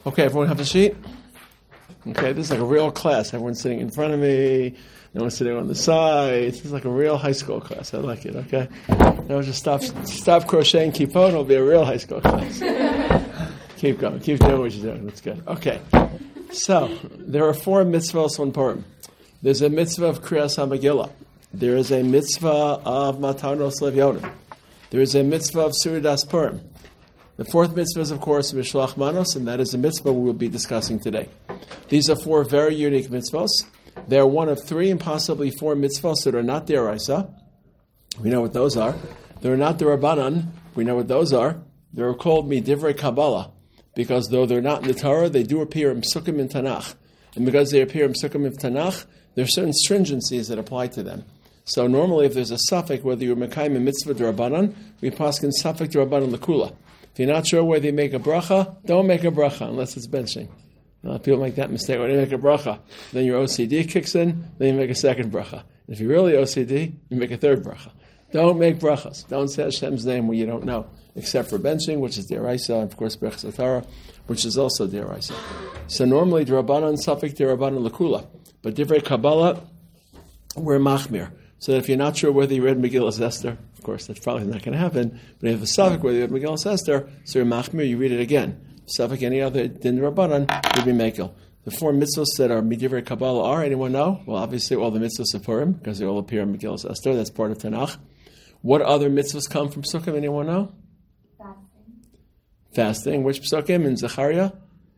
Okay, everyone have a sheet? Okay, this is like a real class. Everyone's sitting in front of me. No one's sitting on the side. This is like a real high school class. I like it, okay? Now just stop crocheting, keep on. It'll be a real high school class. Keep going. Keep doing what you're doing. That's good. Okay. So, there are 4 mitzvahs on Purim. There's a mitzvah of Kriyas HaMegillah. There is a mitzvah of Matanos Levyonim. There is a mitzvah of Suridas Purim. The 4th mitzvah is, of course, Mishlach Manos, and that is a mitzvah we will be discussing today. These are 4 very unique mitzvahs. They are one of 3 and possibly 4 mitzvahs that are not Deraisa. We know what those are. They're not the Rabbanan. We know what those are. They're called Midivrei Kabbalah, because though they're not in the Torah, they do appear in Psukim in Tanakh. And because they appear in Psukim in Tanakh, there are certain stringencies that apply to them. So normally, if there's a suffix, whether you're Mekayim a mitzvah D'Rabbanan, we paskin suffix D'Rabbanan L'Kula. If you're not sure whether you make a bracha, don't make a bracha unless it's benching. People make that mistake. When you make a bracha, then your OCD kicks in, then you make a second bracha. If you're really OCD, you make a third bracha. Don't make brachas. Don't say Hashem's name when you don't know, except for benching, which is Deraisa, and of course Brechas Torah, which is also Deraisa. So normally D'Rabbanan suffix D'Rabbanan L'Kula, but Divrei Kabbalah, we're machmir. So that if you're not sure whether you read Megillas Esther, of course that's probably not going to happen, but if you have a suffix whether you read Megillas Esther, so you're machmir, you read it again. Suffix any other din Rabbanan would be Mekel. The 4 mitzvahs that are Midivrei Kabbalah are, anyone know? Well, obviously all the mitzvahs of Purim, because they all appear in Megillas Esther, that's part of Tanakh. What other mitzvahs come from Psukim, anyone know? Fasting. Which Psukim in Zechariah?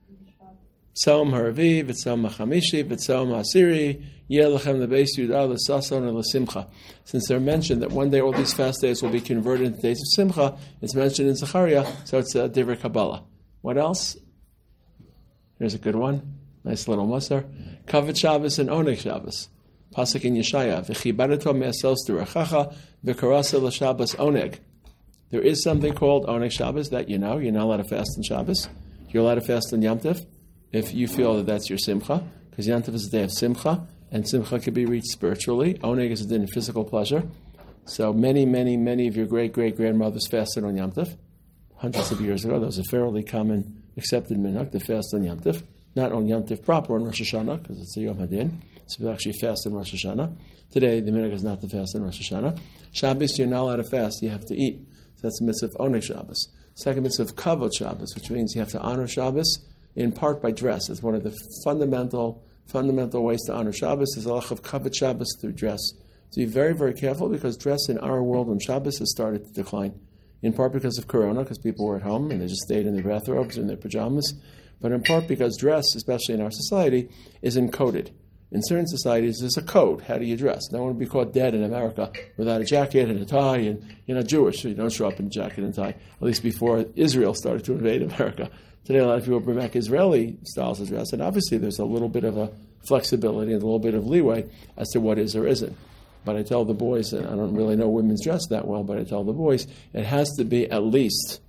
Tzom HaRavi, V'tzom HaChamishi, V'tzom HaAsiri, Yeh Lechem Lebeis Yudah L'Sason and L'Simcha. Since they're mentioned that one day all these fast days will be converted into days of Simcha, it's mentioned in Zechariah, so it's Divrei Kabbalah. What else? Here's a good one. Nice little musar. Kavod Shabbos and Oneg Shabbos. Pasuk in Yeshaya. V'chibareto me'asos d'rechacha v'karasa l'Shabbos Oneg. There is something called Oneg Shabbos that you know. You're not allowed to fast on Shabbos. You're allowed to fast on Yom Tov if you feel that that's your Simcha, because Yom Tov is a day of Simcha, and Simcha can be reached spiritually. Oneg is a day of physical pleasure. So many of your great-great-grandmothers fasted on Yom Tov. Hundreds of years ago, that was a fairly common accepted minhag to fast on Yom Tov. Not on Yom Tov proper, on Rosh Hashanah, because it's a Yom Hadin. So we actually fast on Rosh Hashanah. Today, the minhag is not to fast on Rosh Hashanah. Shabbos, you're not allowed to fast, you have to eat. So that's the mitzvah of Oneg Shabbos. Second mitzvah of Kavod Shabbos, which means you have to honor Shabbos, in part by dress. It's one of the fundamental ways to honor Shabbos, is a halach of Kavod Shabbos through dress. So be very, very careful, because dress in our world on Shabbos has started to decline. In part because of Corona, because people were at home and they just stayed in their bathrobes or in their pajamas, but in part because dress, especially in our society, is encoded. In certain societies, there's a code. How do you dress? No one would be caught dead in America without a jacket and a tie, and you're not Jewish, so you don't show up in a jacket and tie, at least before Israel started to invade America. Today, a lot of people bring back Israeli styles of dress, and obviously there's a little bit of a flexibility and a little bit of leeway as to what is or isn't. But I tell the boys, and I don't really know women's dress that well, but I tell the boys, it has to be at least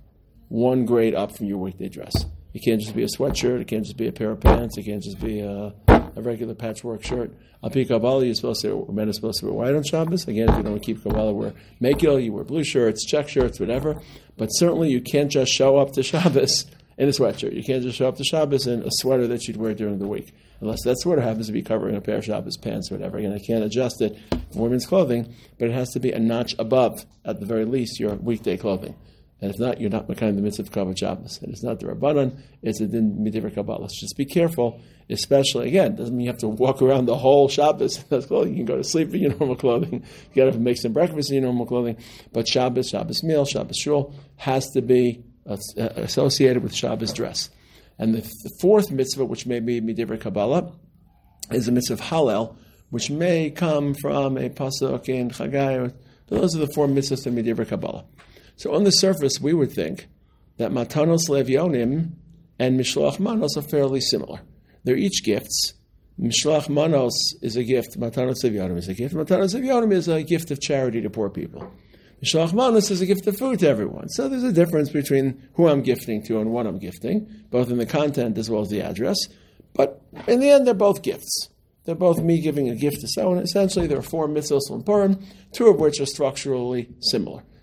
1 grade up from your weekday dress. It can't just be a sweatshirt, it can't just be a pair of pants, it can't just be a regular patchwork shirt. Al Pi Kabbalah, men are supposed to wear white on Shabbos. Again, if you don't keep Kabbalah, wear Mekil, you wear blue shirts, check shirts, whatever. But certainly you can't just show up to Shabbos in a sweatshirt. You can't just show up to Shabbos in a sweater that you'd wear during the week. Unless that sweater happens to be covering a pair of Shabbos pants or whatever. Again, I can't adjust it for women's clothing, but it has to be a notch above, at the very least, your weekday clothing. And if not, you're not Mekayim the mitzvah of Kavod Shabbos. And it's not the Rabbanan, it's a din Midivrei Kabbalah. So just be careful, especially, again, doesn't mean you have to walk around the whole Shabbos in those clothing. You can go to sleep in your normal clothing. You got to make some breakfast in your normal clothing. But Shabbos meal, Shabbos shul has to be associated with Shabbos dress. And the 4th mitzvah, which may be Midivrei Kabbalah, is the mitzvah of Hallel, which may come from a pasuk in Chagai. But those are the 4 mitzvahs of Midivrei Kabbalah. So on the surface, we would think that Matanos Levyonim and Mishloach Manos are fairly similar. They're each gifts. Mishloach Manos is a gift. Matanos Levyonim is a gift. Matanos Levyonim is a gift of charity to poor people. Mishloach Manos is a gift of food to everyone. So there's a difference between who I'm gifting to and what I'm gifting, both in the content as well as the address. But in the end, they're both gifts. They're both me giving a gift to someone. Essentially, there are 4 mitzvahs on Purim, 2 of which are structurally similar.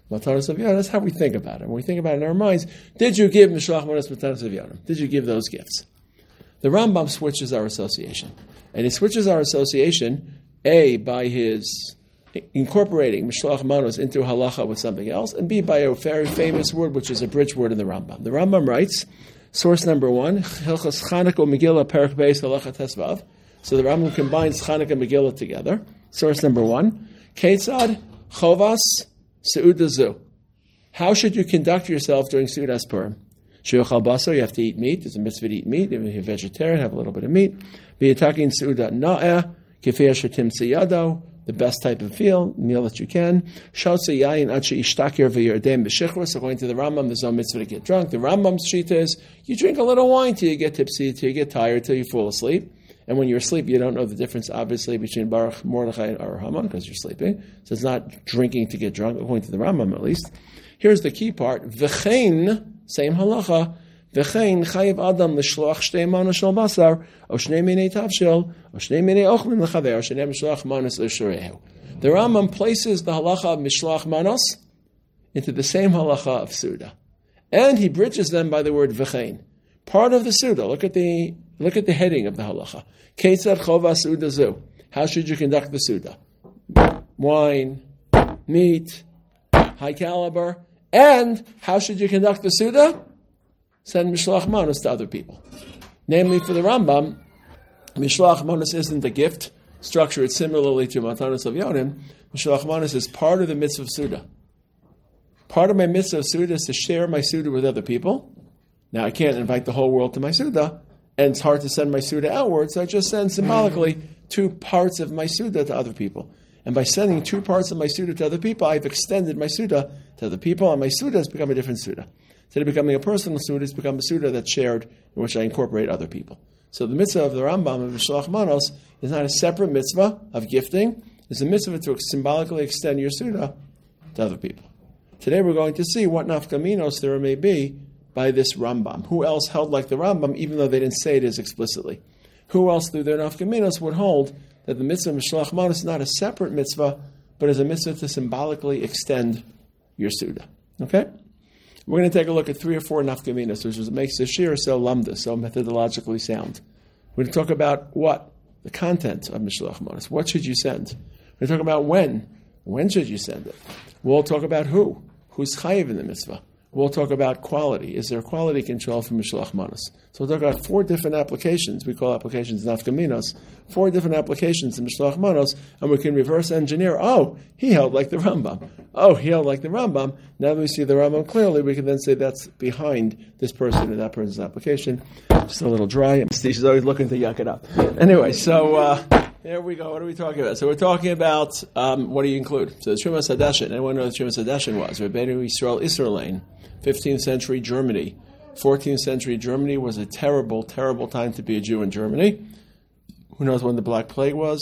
Matanos Aviyonam. That's how we think about it. When we think about it in our minds, did you give Mishloach Manos Matanos Aviyonam? Did you give those gifts? The Rambam switches our association. And he switches our association, A, by his incorporating Mishloach Manos into halacha with something else, and B, by a very famous word, which is a bridge word in the Rambam. The Rambam writes, source number 1, Hilchos Chanukah Megillah Perek Beis Halacha Tesvav. So the Rambam combines Chanukah and Megillah together. Source number 1, Ketzad Chovas Seudah Zu. How should you conduct yourself during Seudas Purim? Sheyochal Basar, you have to eat meat. There's a mitzvah to eat meat. If you're a vegetarian, have a little bit of meat. V'yatakin Seudah Na'eh, Kefir Shetim Siyado, the best type of meal that you can. According to the Rambam, there's no mitzvah to get drunk. The Rambam's shita is, you drink a little wine till you get tipsy, till you get tired, till you fall asleep. And when you're asleep, you don't know the difference, obviously, between Baruch, Mordechai, and Ar Haman, because you're sleeping. So it's not drinking to get drunk, according to the Rambam at least. Here's the key part. V'chein, same halacha, V'chein chayiv adam l'shloach shtei manos shel basar, o shnei minei tavshil, o shnei minei ochlin l'chaver, shnei mishloach manos l'shurehu. The Rambam places the halacha of mishloach manos into the same halacha of Suda. And he bridges them by the word v'chein. Part of the Suda, look at the heading of the halacha. Ketzad chova Suda zu. How should you conduct the Suda? Wine, meat, high caliber. And how should you conduct the Suda? Send Mishloach Manos to other people. Namely, for the Rambam, Mishloach Manos isn't a gift structured similarly to Matanos Aviyonam. Mishloach Manos is part of the mitzvah of Suda. Part of my mitzvah of Suda is to share my Suda with other people. Now, I can't invite the whole world to my Suda, and it's hard to send my Suda outward, so I just send symbolically 2 parts of my Suda to other people. And by sending 2 parts of my Suda to other people, I've extended my Suda to other people, and my Suda has become a different Suda. Instead of becoming a personal Suda, it's become a Suda that's shared, in which I incorporate other people. So the mitzvah of the Rambam of Mishloach Manos is not a separate mitzvah of gifting. It's a mitzvah to symbolically extend your Suda to other people. Today we're going to see what nafkaminos there may be by this Rambam. Who else held like the Rambam, even though they didn't say it as explicitly? Who else through their nafkaminos would hold that the mitzvah of Mishloach Manos is not a separate mitzvah, but is a mitzvah to symbolically extend your Suda? Okay? We're going to take a look at 3 or 4 nafkaminos, which is what makes this shir so lamda, so methodologically sound. We're going to talk about what? The content of Mishloach Manos. What should you send? We're going to talk about when. When should you send it? We'll talk about who. Who's chayiv in the mitzvah. We'll talk about quality. Is there quality control for Mishloach Manos? So we'll talk about 4 different applications. We call applications nafkaminos. 4 different applications in Mishloach Manos, and we can reverse engineer. Oh, he held like the Rambam. Oh, he held like the Rambam. Now that we see the Rambam clearly, we can then say that's behind this person and that person's application. Just a little dry. She's always looking to yuck it up. Anyway, so here we go. What are we talking about? So we're talking about what do you include? So the Trumas Hadeshin. Anyone know what the Trumas Hadeshin was? Rebbeinu Yisrael Israelain, 15th century Germany. 14th century Germany was a terrible, terrible time to be a Jew in Germany. Who knows when the Black Plague was?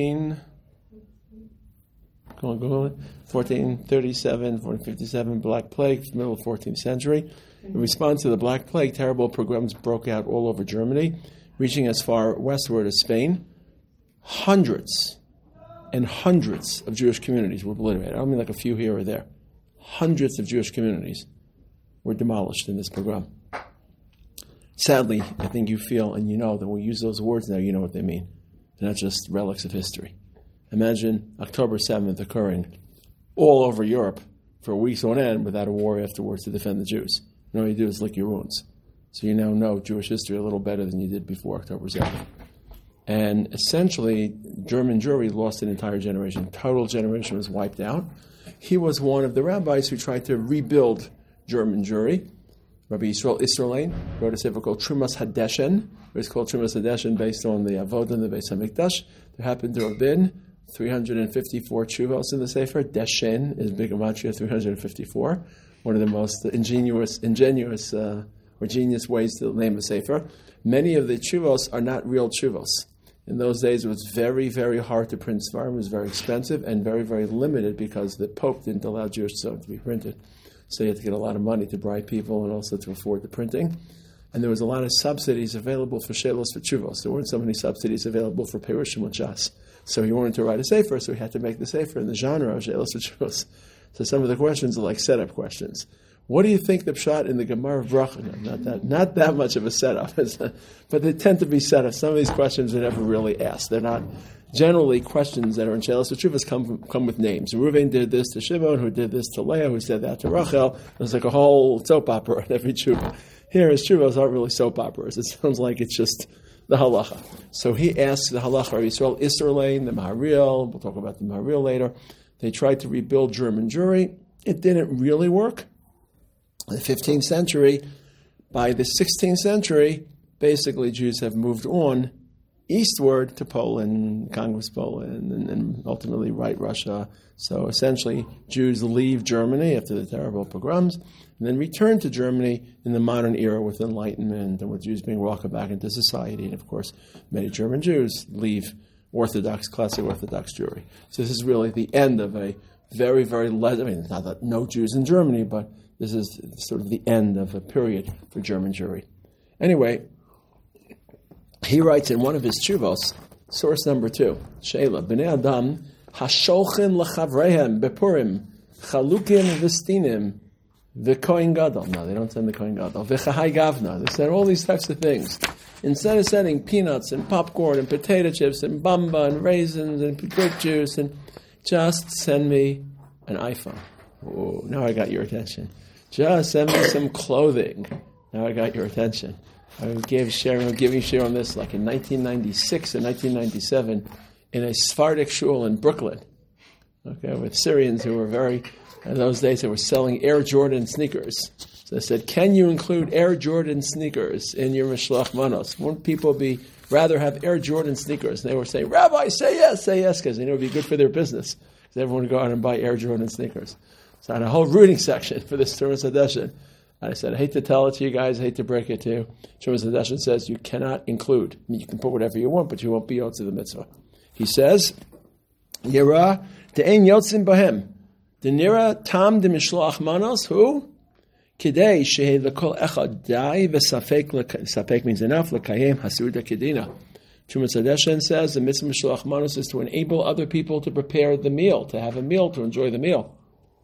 1437, 1457, Black Plague, middle of 14th century. In response to the Black Plague, terrible pogroms broke out all over Germany, reaching as far westward as Spain. Hundreds and hundreds of Jewish communities were obliterated. I don't mean like a few here or there. Hundreds of Jewish communities were demolished in this pogrom. Sadly, I think you feel and you know that when we use those words now, you know what they mean. They're not just relics of history. Imagine October 7th occurring all over Europe for weeks on end without a war afterwards to defend the Jews. And all you do is lick your wounds. So you now know Jewish history a little better than you did before October 7th. And essentially, German Jewry lost an entire generation. Total generation was wiped out. He was one of the rabbis who tried to rebuild German Jewry. Rabbi Yisrael Israelain wrote a sefer called Trumas Hadeshin. It was called Trumas Hadeshin based on the Avodah and the Beis HaMikdash. There happened to have been 354 tshuvos in the sefer. Deshen is big gematria 354. One of the most ingenious or genius ways to name a sefer. Many of the tshuvos are not real tshuvos. In those days, it was very, very hard to print Svarim. It was very expensive and very, very limited because the Pope didn't allow Jewish Svarim to be printed. So you had to get a lot of money to bribe people and also to afford the printing. And there was a lot of subsidies available for Shelos for Tshuvos. There weren't so many subsidies available for Perushim and Shas. So he wanted to write a sefer, so he had to make the sefer in the genre of Shelos for Tshuvos. So some of the questions are like setup questions. What do you think the pshat in the Gemara of Bracha? No, not that much of a setup, but they tend to be setups. Some of these questions are never really asked. They're not generally questions that are in Shelas Tshuvos come with names. Reuven did this to Shimon, who did this to Leah, who said that to Rachel. There's like a whole soap opera in every tshuva. Here, his tshuvos aren't really soap operas. It sounds like it's just the halacha. So he asks the halacha of Yisrael, Isser Lane, the Maharil. We'll talk about the Maharil later. They tried to rebuild German Jewry. It didn't really work. In the 15th century, by the 16th century, basically Jews have moved on eastward to Poland, Congress Poland, and ultimately White Russia. So essentially, Jews leave Germany after the terrible pogroms, and then return to Germany in the modern era with Enlightenment and with Jews being welcomed back into society. And of course, many German Jews leave classic Orthodox Jewry. So this is really the end of a very, very, it's not that no Jews in Germany, but this is sort of the end of a period for German Jewry. Anyway, he writes in one of his tshuvos, source number 2, Sheila, B'nei Adam, Hasholchin l'chavreihem bepurim, chalukin v'stinim, v'kohen gadol. No, they don't send the kohen gadol. V'chahai gavna. They said all these types of things. Instead of sending peanuts and popcorn and potato chips and bamba and raisins and grape juice, and just send me an iPhone. Oh, now I got your attention. Just send me some clothing. Now I got your attention. I'm giving share on this like in 1996 and 1997 in a Sephardic shul in Brooklyn. Okay, with Syrians who were in those days they were selling Air Jordan sneakers. So they said, can you include Air Jordan sneakers in your Mishloach Manos? Won't people rather have Air Jordan sneakers? And they were saying, Rabbi, say yes, because they knew it would be good for their business. Because everyone would go out and buy Air Jordan sneakers. So I had a whole rooting section for this Turas Hadeshin. I said, I hate to tell it to you guys, I hate to break it to you. Turas Hadeshin says you cannot include. I mean, you can put whatever you want, but you won't be yotze the mitzvah. He says, Yira de'ein yotzim bahem. Denira tam de mishloach manos who? Kidei shehei lekol echad dai v'safek means enough, l'kayem hasuda kedina. Turas Hadeshin says the mitzvah mishloach manos is to enable other people to prepare the meal, to have a meal, to enjoy the meal.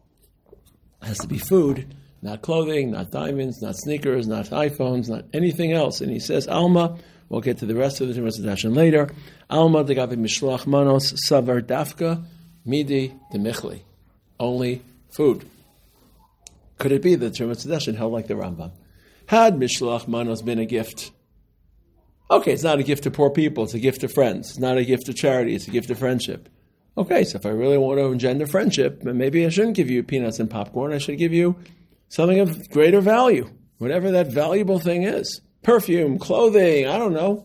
It has to be food, not clothing, not diamonds, not sneakers, not iPhones, not anything else. And he says, Alma, we'll get to the rest of the Turas Hadeshin later, Alma degavi mishloach manos savar dafka midi demichli. Only food. Could it be that Turas Hadeshin held like the Rambam? Had mishloach manos been a gift? Okay, it's not a gift to poor people, it's a gift to friends. It's not a gift to charity, it's a gift to friendship. Okay, so if I really want to engender friendship, maybe I shouldn't give you peanuts and popcorn. I should give you something of greater value, whatever that valuable thing is. Perfume, clothing, I don't know.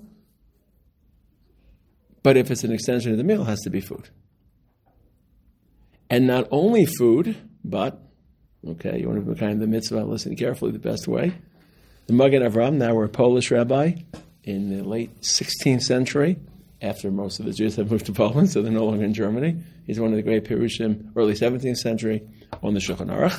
But if it's an extension of the meal, it has to be food. And not only food, but, okay, you want to be kind of the mitzvah, listen carefully the best way. The Magen Avraham, now we're a Polish rabbi, in the late 16th century, after most of the Jews have moved to Poland, so they're no longer in Germany. He's one of the great Pirushim, early 17th century, on the Shulchan Aruch.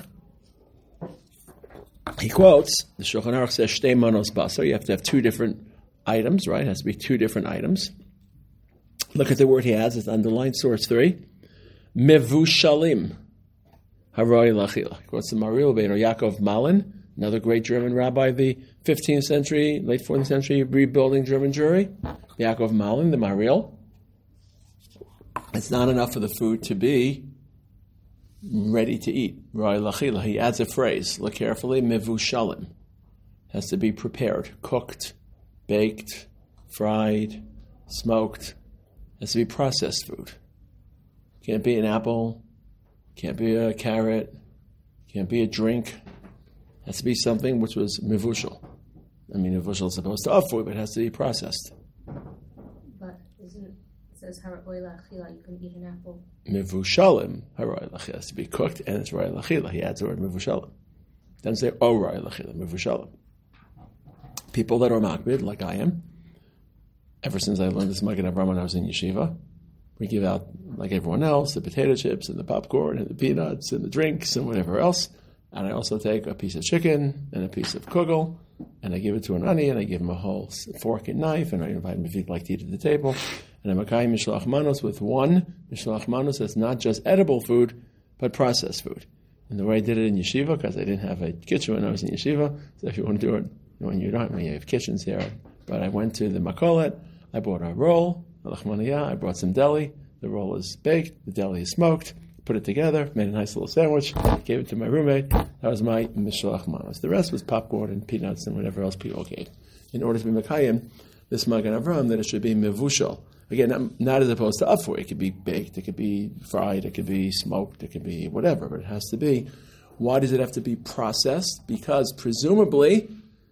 He quotes, the Shulchan Aruch says, Shtei manos basar, you have to have two different items, right? It has to be two different items. Look at the word he adds, it's underlined, source 3. Mevushalim, haroi lachila. He quotes the Maharil Beino Yaakov Malin, another great German rabbi of the 15th century, late 14th century, rebuilding German Jewry. Yaakov Malin, the Maharil. It's not enough for the food to be ready to eat. Roi lachila. He adds a phrase. Look carefully. Mevushalim. Has to be prepared, cooked, baked, fried, smoked. Has to be processed food. Can't be an apple. Can't be a carrot. Can't be a drink. Has to be something which was mevushal. I mean, mevushal is supposed to offer, but it has to be processed. But isn't it says haroi lachila? You can eat an apple. Mevushalim haroi lachila has to be cooked, and it's roi lachila. He adds the word mevushalim. Doesn't say roi lachila, mevushalim. People that are makbid, like I am, ever since I learned this Magen Avraham when I was in yeshiva, we give out, like everyone else, the potato chips and the popcorn and the peanuts and the drinks and whatever else. And I also take a piece of chicken and a piece of kugel, and I give it to an ani, and I give him a whole fork and knife, and I invite him if he'd like to eat at the table. And I'm makayim mishloach manos with one mishloach manos that's not just edible food, but processed food. And the way I did it in yeshiva, because I didn't have a kitchen when I was in yeshiva, so if you want to do it when you have kitchens here. But I went to the makolet, I bought a roll, I brought some deli, the roll is baked, the deli is smoked, put it together, made a nice little sandwich, gave it to my roommate. That was my mishloach manos. The rest was popcorn and peanuts and whatever else people gave. In order to be mekayim, this Magen Avraham, that it should be mevushal. Again, not as opposed to afur. It could be baked, it could be fried, it could be smoked, it could be whatever, but it has to be. Why does it have to be processed? Because presumably,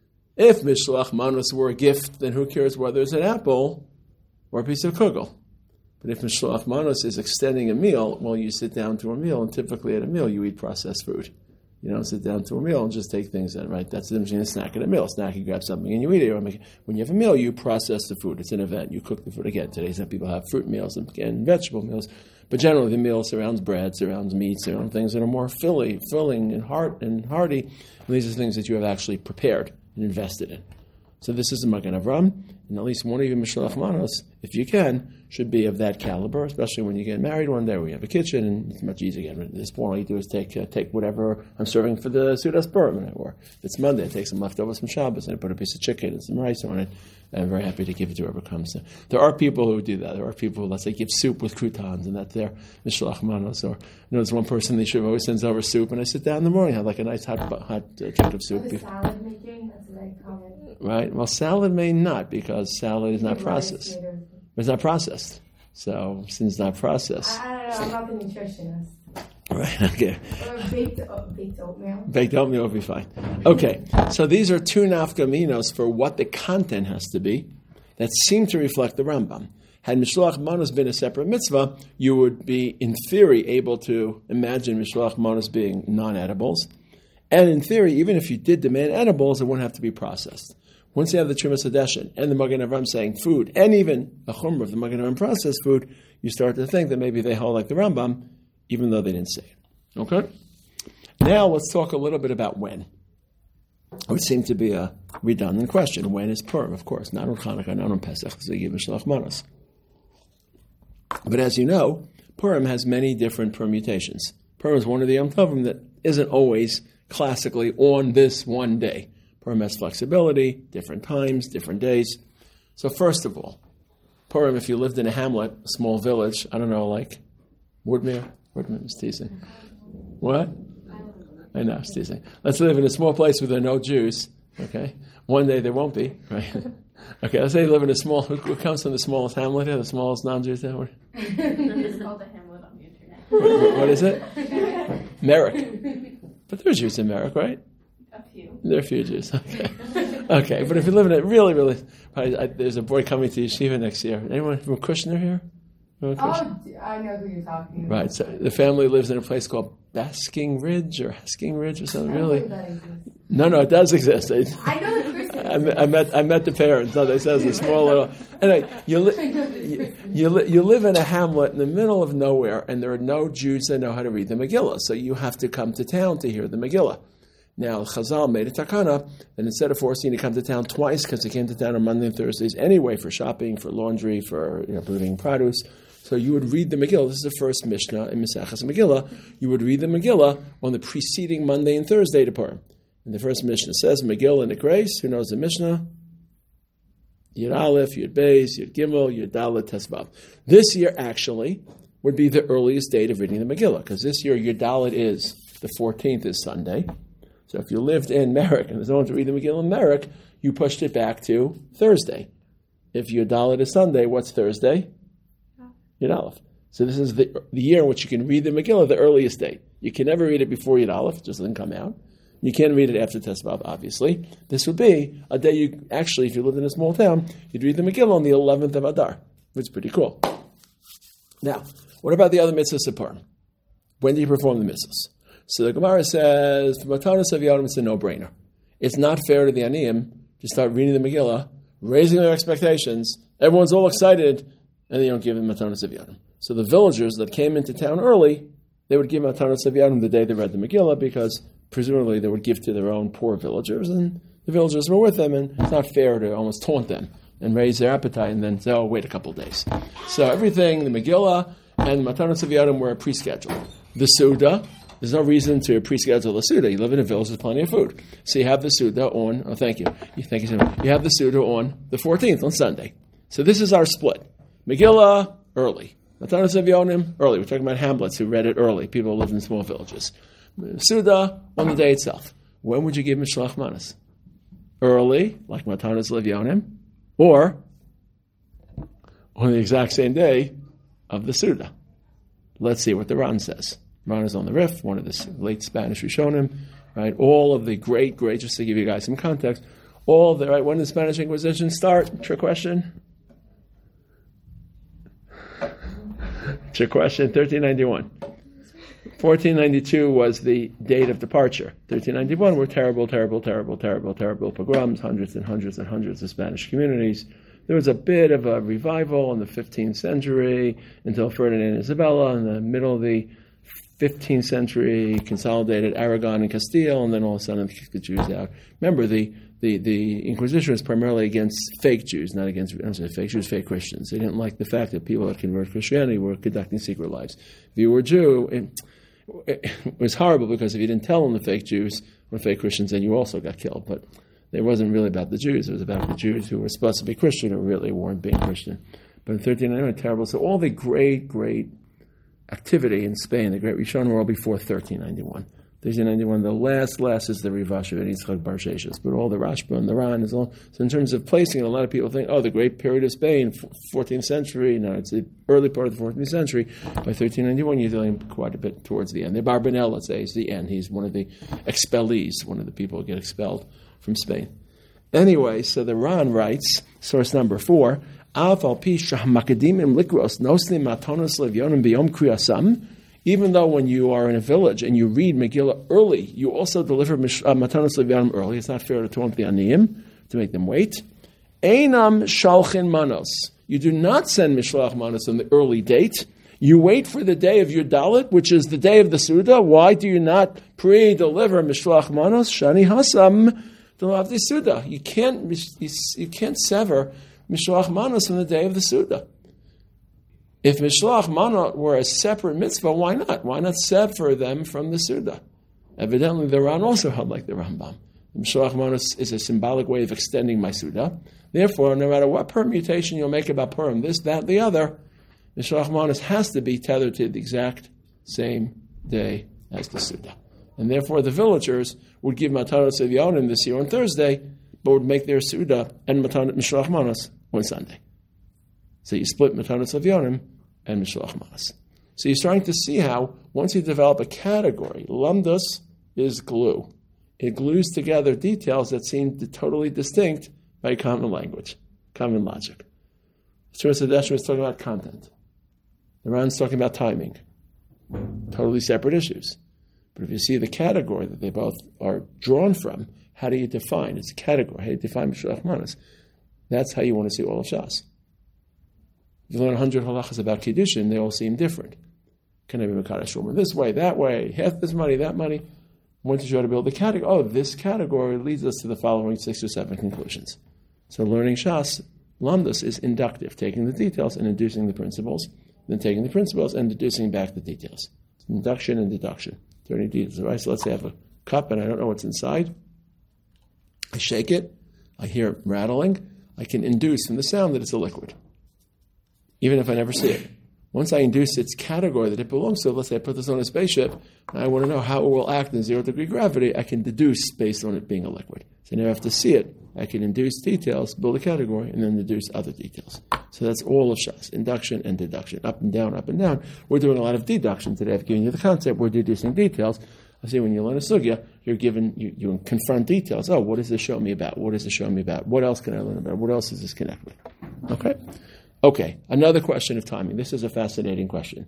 if mishloach manos were a gift, then who cares whether it's an apple or a piece of kugel? But if mishloach manos is extending a meal, well, you sit down to a meal, and typically at a meal you eat processed food. You don't sit down to a meal and just take things in, right? That's the difference between a snack and a meal. A snack, you grab something and you eat it. When you have a meal, you process the food. It's an event. You cook the food. Again, today some people have fruit meals and vegetable meals. But generally, the meal surrounds bread, surrounds meat, surrounds things that are more filling and hearty. And these are things that you have actually prepared and invested in. So this is a Magen Avraham, and at least one of your mishloach manos, if you can, should be of that caliber, especially when you get married one day, we have a kitchen, and it's much easier. Again, at this point, all you do is take whatever I'm serving for the Sudas Purim, or if it's Monday, I take some leftovers from Shabbos, and I put a piece of chicken and some rice on it, and I'm very happy to give it to whoever comes. There are people who do that. There are people who, let's say, give soup with croutons, and that's their mishloach manos. Or there's one person in the yeshiva always sends over soup, and I sit down in the morning, have like a nice hot chunk of soup. Salad making, that's very common. Right? Well, salad may not, because salad is not processed. It's not processed. So, since it's not processed. I don't know, I'm not the nutritionist. Right, okay. Or baked oatmeal. Baked oatmeal will be fine. Okay, so these are two nafkaminos for what the content has to be that seem to reflect the Rambam. Had Mishloach Manos been a separate mitzvah, you would be, in theory, able to imagine Mishloach Manos being non-edibles. And in theory, even if you did demand edibles, it wouldn't have to be processed. Once you have the Trumas Hadeshin and the Magen Avraham saying food, and even the Chumrah of the Magen Avraham processed food, you start to think that maybe they hold like the Rambam, even though they didn't say it. Okay? Now let's talk a little bit about when. It would seem to be a redundant question. When is Purim? Of course, not on Hanukkah, not on Pesach, because they give Mishloach Manos. But as you know, Purim has many different permutations. Purim is one of the Yom Tovim that isn't always classically on this one day. Purim has flexibility, different times, different days. So first of all, Purim, if you lived in a hamlet, a small village, I don't know, like Woodmere? Woodmere is teasing. What? I know, it's teasing. Let's live in a small place where there are no Jews, okay? One day there won't be, right? Okay, let's say you live in a small, who comes from the smallest hamlet here, the smallest non-Jews hamlet? It's called the hamlet on the internet. What is it? Merrick. But there are Jews in Merrick, right? A few. There are a few Jews, okay. Okay, but if you live in a really, there's a boy coming to yeshiva next year. Anyone from Kushner here? Oh, I know who you're talking about. Right, so the family lives in a place called Basking Ridge or Hasking Ridge or something, really? No, it does exist. I know the person. I met the parents. No, they said it's a small little. Anyway, you live in a hamlet in the middle of nowhere, and there are no Jews that know how to read the Megillah. So you have to come to town to hear the Megillah. Now, Chazal made a takana, and instead of forcing you to come to town twice, because they came to town on Monday and Thursdays anyway for shopping, for laundry, for bringing produce, so you would read the Megillah. This is the first Mishnah in Maseches Megillah. You would read the Megillah on the preceding Monday and Thursday to Purim. And the first Mishnah says, Megillah in the Grace. Who knows the Mishnah? Yud Aleph, Yud Beis, Yud Gimel, Yud Dalet, Tesvav. This year, actually, would be the earliest date of reading the Megillah, because this year Yud Dalet is, the 14th is Sunday. So if you lived in Merrick and there's no one to read the Megillah in Merrick, you pushed it back to Thursday. If Yud Dalet is Sunday, what's Thursday? Yud Aleph. So this is the year in which you can read the Megillah, the earliest date. You can never read it before Yud Aleph, it just doesn't come out. You can't read it after Tesvav, obviously. This would be a day you, actually, if you lived in a small town, you'd read the Megillah on the 11th of Adar, which is pretty cool. Now, what about the other mitzvahs of Purim? When do you perform the mitzvahs? So the Gemara says, for Matanos Aviyanim, it's a no-brainer. It's not fair to the Aniyim to start reading the Megillah, raising their expectations, everyone's all excited, and they don't give them Matanos Aviyanim. So the villagers that came into town early, they would give Matanos Aviyanim the day they read the Megillah, because presumably they would give to their own poor villagers, and the villagers were with them, and it's not fair to almost taunt them and raise their appetite and then say, oh, wait a couple of days. So everything, the Megillah and the Matanos Aviyanim were pre-scheduled. The Suda, There's no reason to pre-schedule the Suda. You live in a village, there's plenty of food. So you have the Suda on, thank you. Thank you so much. You have the Suda on the 14th, on Sunday. So this is our split. Megillah, early. Matanos Avionim, early. We're talking about Hamlets who read it early. People who live in small villages. Suda, on the day itself. When would you give Mishloach Manos? Early, like Matanos Avionim, or on the exact same day of the Suda. Let's see what the Ran says. Ran is on the Rif, one of the late Spanish Rishonim, right? All of the great, just to give you guys some context, all of the, right, when did the Spanish Inquisition start? Trick question. 1391. 1492 was the date of departure. 1391 were terrible pogroms, hundreds and hundreds and hundreds of Spanish communities. There was a bit of a revival in the 15th century until Ferdinand and Isabella. In the middle of the 15th century, consolidated Aragon and Castile, and then all of a sudden kicked the Jews out. Remember, the Inquisition was primarily against fake Jews, not against fake Jews, fake Christians. They didn't like the fact that people that converted to Christianity were conducting secret lives. If you were a Jew, it was horrible because if you didn't tell them the fake Jews were fake Christians, then you also got killed. But it wasn't really about the Jews. It was about the Jews who were supposed to be Christian who really weren't being Christian. But in 1391, terrible. So all the great activity in Spain, the great Rishonim, were all before 1391. 1391, the last is the Rivash of Yitzchak Bar Sheshes, but all the Rashba and the Ran is all. So in terms of placing it, a lot of people think, the great period of Spain, 14th century. No, it's the early part of the 14th century. By 1391, you're dealing quite a bit towards the end. The Barbanel, let's say, is the end. He's one of the expellees, one of the people who get expelled from Spain. Anyway, so the Ran writes, source number 4, even though when you are in a village and you read Megillah early, you also deliver Matanos Levyanim early. It's not fair to taunt the Aniyim, to make them wait. Einam Shalchin Manos. You do not send Mishloach Manos on the early date. You wait for the day of your Dalit, which is the day of the Suda. Why do you not pre-deliver Mishloach Manos? Shani Hasam Delav Suda. You can't sever Mishloach Manos on the day of the Suda. If Mishloach Manos were a separate mitzvah, why not? Why not sever them from the Suda? Evidently, the Ran also held like the Rambam. Mishloach Manos is a symbolic way of extending my Suda. Therefore, no matter what permutation you'll make about Purim, this, that, the other, Mishloach Manos has to be tethered to the exact same day as the Suda. And therefore, the villagers would give Matanos Avionim this year on Thursday, but would make their Suda and Mishloach Manos on Sunday. So you split Matanos Avionim and Mishloach Manos. So you're starting to see how, once you develop a category, Lamdus is glue. It glues together details that seem totally distinct by common language, common logic. Surah Sadeshim is talking about content. The Ran's talking about timing. Totally separate issues. But if you see the category that they both are drawn from, how do you define? It's a category. How do you define Mishloach Manos? That's how you want to see all of Shas. If you learn 100 halachas about Kiddushin, they all seem different. Can I be Mekadosh Woman this way, that way, half this money, that money? Once you try to build a category, this category leads us to the following 6 or 7 conclusions. So learning Shas, Lamdus, is inductive, taking the details and inducing the principles, then taking the principles and deducing back the details. It's induction and deduction. Turning details. Right? So let's say I have a cup and I don't know what's inside. I shake it, I hear rattling, I can induce from the sound that it's a liquid, even if I never see it. Once I induce its category that it belongs to, let's say I put this on a spaceship, and I want to know how it will act in 0-degree gravity, I can deduce based on it being a liquid. So now I have to see it. I can induce details, build a category, and then deduce other details. So that's all of Shas, induction and deduction, up and down, up and down. We're doing a lot of deduction today. I've given you the concept, we're deducing details. I see when you learn a sugya, you confront details. Oh, what does this show me about? What does this show me about? What else can I learn about? What else does this connect with? Okay, another question of timing. This is a fascinating question.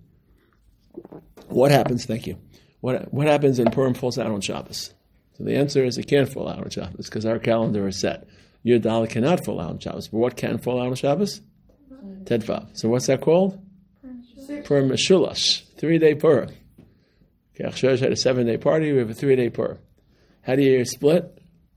What happens, thank you, what happens in Purim falls out on Shabbos? So the answer is it can't fall out on Shabbos because our calendar is set. Your Dalit cannot fall out on Shabbos. But what can fall out on Shabbos? Tedvav. So what's that called? Purim Meshulash, 3-day Purim. Okay, Achshverosh had a 7-day party. We have a 3-day Purim. How do you split?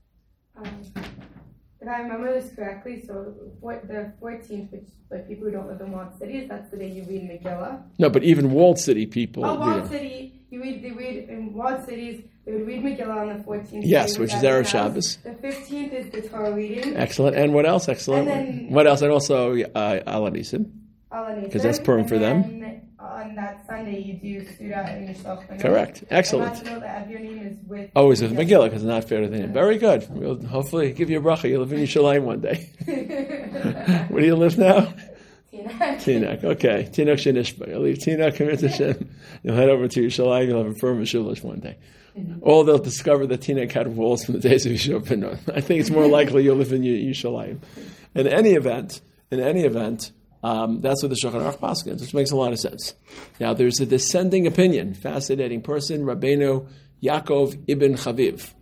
If I remember this correctly, so the 14th, which like people who don't live in walled cities, that's the day you read Megillah. No, but even walled city people. Walled city, they read in walled cities. They would read Megillah on the 14th. Yes, which is Erev Shabbos. The 15th is the Torah reading. Excellent. And what else? Excellent. And then, what else? And also Al Hanisim. Because that's Purim for them. And on that Sunday, you do Suda and Mishloach Manoah. Correct. Excellent. And not to know that your name is with. Always with Megillah, because it's not fair to the name. Very good. We'll hopefully give you a bracha. You'll live in Yerushalayim one day. Where do you live now? Tinak. Okay. Tinak Shenishba. You'll leave Tinak, commit to Shem. You'll head over to Yerushalayim. You'll have a firm Shulish one day. Or they'll discover that Tinak had walls from the days of Yeshua Pinot. I think it's more likely you'll live in Yerushalayim. In any event, that's what the Shulchan Aruch paskins, which makes a lot of sense. Now, there's a dissenting opinion. Fascinating person, Rabbeinu Yaakov ibn Chaviv,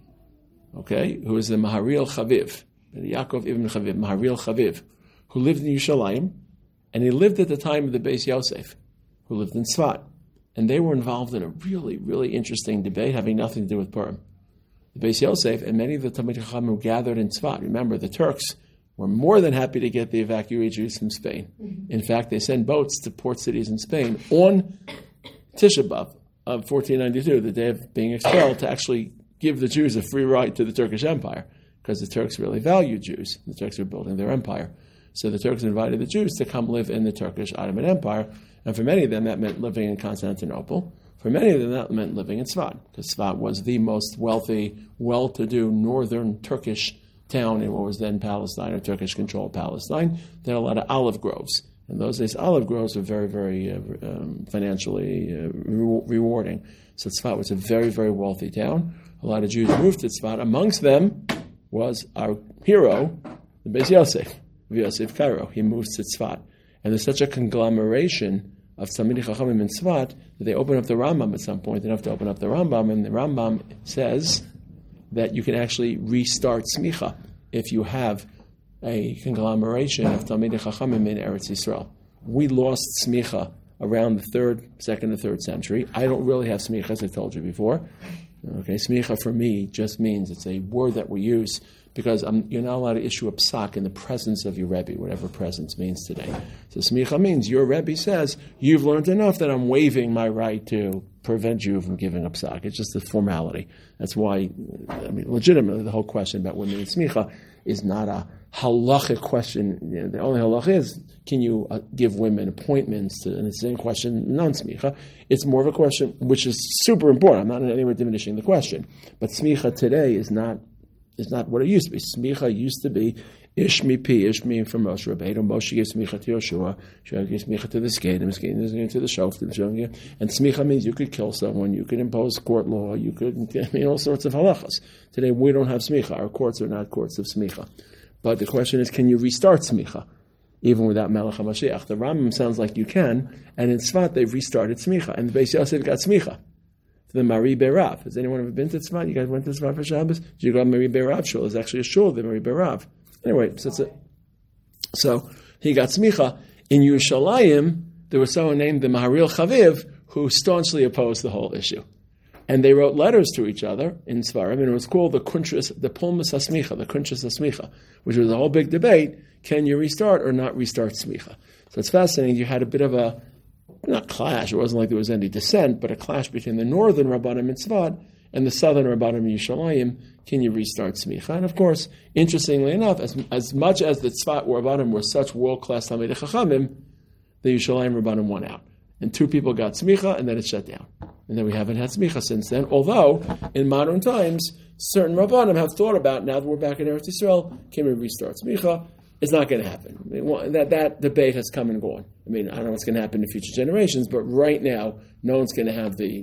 okay, who is the Maharil Chaviv, Yaakov ibn Chaviv, Maharil Chaviv, who lived in Yerushalayim, and he lived at the time of the Beis Yosef, who lived in Tzfat. And they were involved in a really, really interesting debate having nothing to do with Purim. The Beis Yosef and many of the Talmidei Chacham who gathered in Tzfat, remember, the Turks were more than happy to get the evacuated Jews from Spain. Mm-hmm. In fact, they sent boats to port cities in Spain on Tisha B'Av of 1492, the day of being expelled, to actually give the Jews a free ride to the Turkish Empire, because the Turks really valued Jews. The Turks were building their empire. So the Turks invited the Jews to come live in the Turkish Ottoman Empire, and for many of them that meant living in Constantinople. For many of them that meant living in Tzfat, because Tzfat was the most wealthy, well-to-do northern Turkish town in what was then Palestine, or Turkish-controlled Palestine. There had a lot of olive groves. In those days, olive groves were very, very financially rewarding. So Tzfat was a very, very wealthy town. A lot of Jews moved to Tzfat. Amongst them was our hero, the Beis Yosef, Yosef Cairo. He moved to Tzfat. And there's such a conglomeration of Talmidei Chachamim in Tzfat that they open up the Rambam at some point. They have to open up the Rambam, and the Rambam says that you can actually restart smicha if you have a conglomeration of Talmidei Chachamim in Eretz Yisrael. We lost smicha around the second or third century. I don't really have smicha, as I told you before. Okay, smicha for me just means it's a word that we use because you're not allowed to issue a psak in the presence of your Rebbe, whatever presence means today. So smicha means your Rebbe says, you've learned enough that I'm waiving my right to prevent you from giving up psak. It's just a formality. That's why, legitimately, the whole question about women in smicha is not a halachic question. The only halach is, can you give women appointments? And it's the same question, non-smicha. It's more of a question which is super important. I'm not in any way diminishing the question. But smicha today is not what it used to be. Smicha used to be Ishmi from Moshe Rabbeinu. Moshe gives smicha to Yoshua. Yoshua gives smicha to the Skadim. Skadim to the Shoftim. And smicha means you could kill someone, you could impose court law, you could all sorts of halachas. Today we don't have smicha. Our courts are not courts of smicha. But the question is, can you restart smicha even without Melech HaMashiach? The Rambam sounds like you can, and in Tzfat they've restarted smicha, and the Beis Yosef got smicha. The Mari Beirav. Has anyone ever been to Tzfat? You guys went to Tzfat for Shabbos? Did you go to Mari Beirav shul? There's actually a shul, the Mari Beirav. Anyway, so he got smicha. In Yerushalayim, there was someone named the Maharil Chaviv who staunchly opposed the whole issue. And they wrote letters to each other in Svarim, and it was called the Pulmus HaSmicha, the Kuntres HaSmicha, which was a whole big debate. Can you restart or not restart smicha? So it's fascinating. You had a bit of a, not clash, it wasn't like there was any dissent, but a clash between the northern Rabbanim in Tzfat and the southern Rabbanim in Yerushalayim. Can you restart smicha? And of course, interestingly enough, as much as the Tzfat Rabbanim were such world-class Talmidei Chachamim, the Yerushalayim Rabbanim won out. And 2 people got smicha, and then it shut down. And then we haven't had smicha since then, although in modern times, certain Rabbanim have thought about, now that we're back in Eretz Yisrael, can we restart smicha? It's not going to happen. That debate has come and gone. I don't know what's going to happen in future generations, but right now, no one's going to have the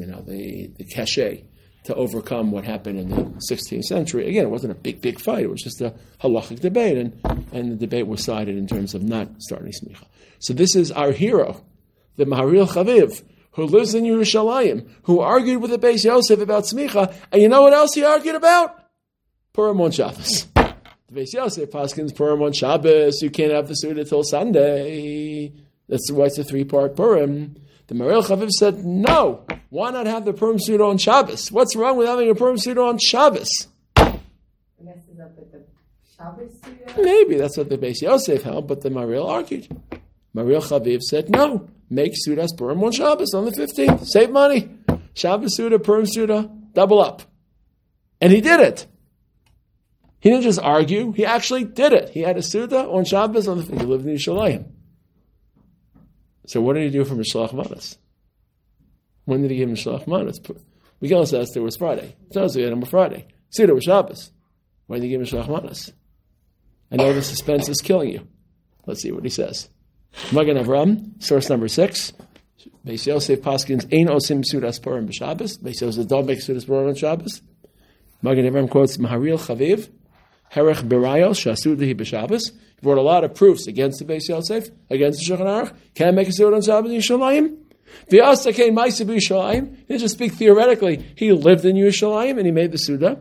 cachet to overcome what happened in the 16th century. Again, it wasn't a big fight. It was just a halachic debate, and the debate was sided in terms of not starting smicha. So this is our hero, the Maharil Chaviv, who lives in Yerushalayim, who argued with the Beis Yosef about smicha, and you know what else he argued about? Purim on Shabbos. The Beis Yosef paskins Purim on Shabbos. You can't have the Suda till Sunday. That's why it's a 3-part Purim. The Maharil Chaviv said, no, why not have the Purim Suda on Shabbos? What's wrong with having a Purim Suda on Shabbos? I guess it's up at the Shabbos Suda? Maybe that's what the Beis Yosef held, but the Maharil argued. Maharil Chaviv said, no, make Sudas Purim on Shabbos on the 15th. Save money. Shabbos Suda, Purim Suda, double up. And he did it. He didn't just argue, he actually did it. He had a Suda on Shabbos, he lived in Yerushalayim. So what did he do for Mishloach Manos? When did he give Mishloach Manos? Miguel says it was Friday. Thursday, we had him on Friday. Suda was Shabbos. When did he give Mishloach Manos? I know the suspense is killing you. Let's see what he says. Magen Avram, source number 6. Beis Yosef Paskins, Ein Osim Sudas Purim b'Shabbos. Beis Yosef don't make Sudas Purim on Shabbos. Magen Avram quotes Maharil Chaviv, Herech Berayos, Shasudahi b'Shabbos. He brought a lot of proofs against the Beis Yosef, against the Shulchan Aruch. Can't make a Suda on Shabbos in Yerushalayim. V'yasa kein ma'aseh b'Yerushalayim. He didn't just speak theoretically. He lived in Yerushalayim and he made the Suda.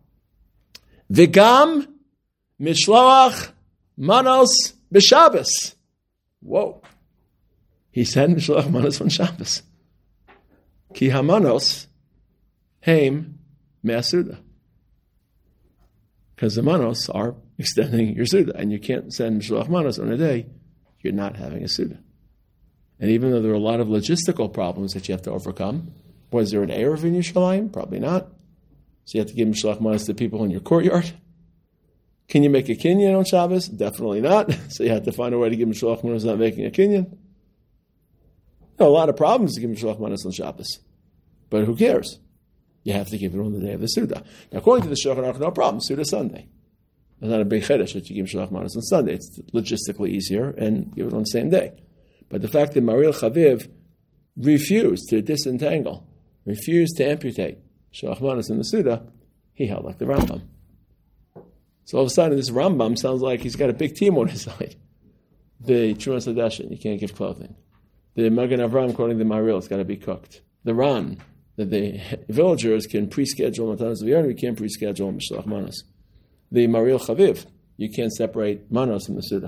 V'gam Mishloach Manos b'Shabbos. Whoa. He said Mishloach Manos on Shabbos. Ki hamanos heim me'asuda. Because the manos are extending your Suda, and you can't send Mishloach Manos on a day you're not having a Suda. And even though there are a lot of logistical problems that you have to overcome, was there an Erev in Yerushalayim? Probably not. So you have to give Mishloach Manos to people in your courtyard. Can you make a kinyan on Shabbos? Definitely not. So you have to find a way to give Mishloach Manos not making a kinyan. A lot of problems to give Mishloach Manos on Shabbos. But who cares? You have to give it on the day of the Suda. Now, according to the Shulchan Aruch, no problem. Suda Sunday. It's not a big chiddush that you give Mishloach Manos on Sunday. It's logistically easier and give it on the same day. But the fact that Maharil Chaviv refused to disentangle, refused to amputate Mishloach Manos in the Suda, he held like the Rambam. So all of a sudden, this Rambam sounds like he's got a big team on his side. The Trumas Hadashin, you can't give clothing. The Magen Avram, quoting the Maharil, it's got to be cooked. The Ran, that the villagers can pre-schedule Matanos Avionu, you can't pre-schedule Mishloach Manos. The Maharil Chaviv, you can't separate Manos from the Suda.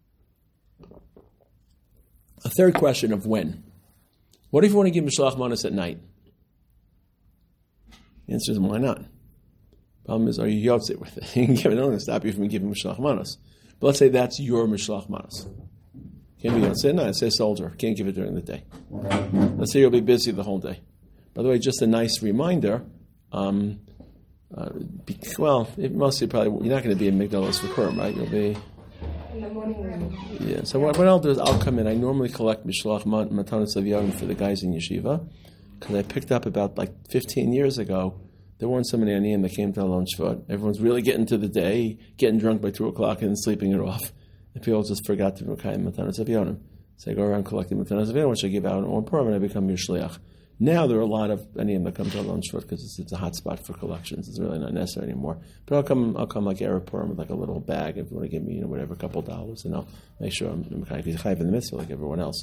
A third question of when. What if you want to give Mishloach Manos at night? The answer is why not? Problem is, are you yotze with it? You can give it, don't stop you from giving Mishloach Manos. But let's say that's your Mishloach Manos. Can't be yotze, no, it's a soldier. Can't give it during the day. Let's say you'll be busy the whole day. By the way, just a nice reminder, mostly probably, you're not going to be in Migdalos for Purim, right? You'll be... in the morning room. Yeah, so what I'll do is I'll come in. I normally collect Mishloach Matanos Avionu for the guys in Yeshiva, because I picked up about 15 years ago, there weren't so many aniyim that came to Alon Shvat. Everyone's really getting to the day, getting drunk by 2 o'clock and then sleeping it off. And people just forgot to Mekayim Matanos Avionu. So I go around collecting Matanos Avionu, which I give out on Purim, and I become your shliach. Now there are a lot of aniyim that come to Alon Shvat because it's a hot spot for collections. It's really not necessary anymore. But I'll come like Erev Purim with a little bag if you want to give me whatever, a couple $, and I'll make sure I'm chayiv in the mitzvah like everyone else.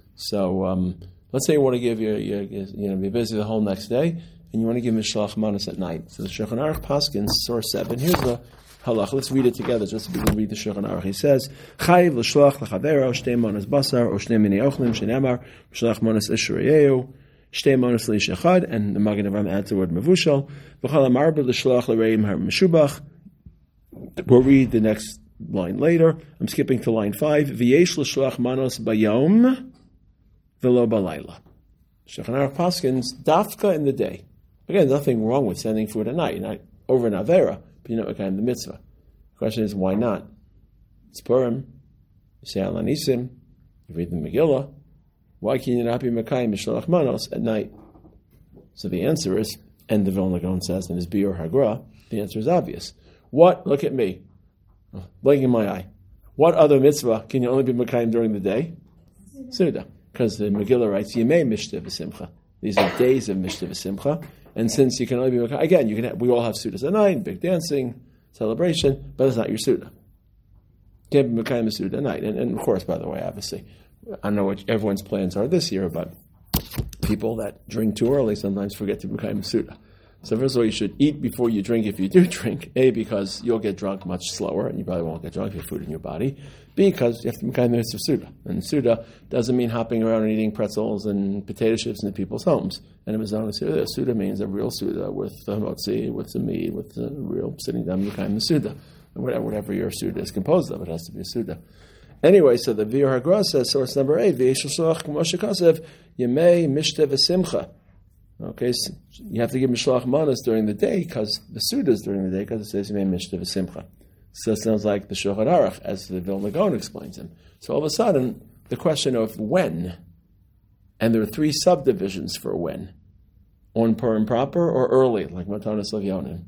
So let's say you want to give be busy the whole next day, and you want to give Mishloach Manos at night. So the Shulchan Aruch Paskins, source 7. Here's the halach. Let's read it together just so we can read the Shulchan Aruch. He says, Chayiv l'shloach l'chavero, shtei manos basar, or shtei mini ochlim, shenemar, Mishloach Manos ishrayeu, shtei manos li'ish echad, and the Magen Avram adds the word mevushal, v'chal amarba l'shloach l'reim har meshubach. We'll read the next line later. I'm skipping to line 5. V'yesh l'shloach manos bayom, v'lo balayla. Shulchan Aruch Paskins, dafka in the day. Again, nothing wrong with sending food at night. You're not over an Avera, but you're not kind of the mitzvah. The question is, why not? It's Purim. You say Al Anisim. You read the Megillah. Why can you not be Mekayim Mishloach Manos at night? So the answer is, and the Vilna Gaon says in his Biur Hagra, the answer is obvious. Look at me. Blinking my eye. What other mitzvah can you only be Mekayim during the day? Suda. Because the Megillah writes, Yemei Mishta V'Simcha. These are days of Mishta V'Simcha. And since you can only be Mekayim, again, we all have Sudas at night, big dancing, celebration, but it's not your Suda. You can't be Mekayim Suda at night. And of course, by the way, obviously, I don't know what everyone's plans are this year, but people that drink too early sometimes forget to be Mekayim Suda. So first of all, you should eat before you drink if you do drink. A, because you'll get drunk much slower, and you probably won't get drunk if you have food in your body. B, because you have to be kind of of Suda. And Suda doesn't mean hopping around and eating pretzels and potato chips in people's homes. And it was on Suda. Suda means a real Suda with motzi, with some meat, with a real sitting down Mekayim the Suda. Whatever your Suda is composed of, it has to be a Suda. Anyway, so the Biur Hagra says, source number 8, V'yesh l'shloach k'mo shekasev, Yemei Mishta V'Simcha. Okay, so you have to give Mishloach Manas during the day because the Suda is during the day because it says Yemei Mishta V'Simcha. So it sounds like the Shulchan Aruch, as the Vilna Gaon explains him. So all of a sudden, the question of when, and there are three subdivisions for when. On Purim proper or early, like Matanas Levyonim.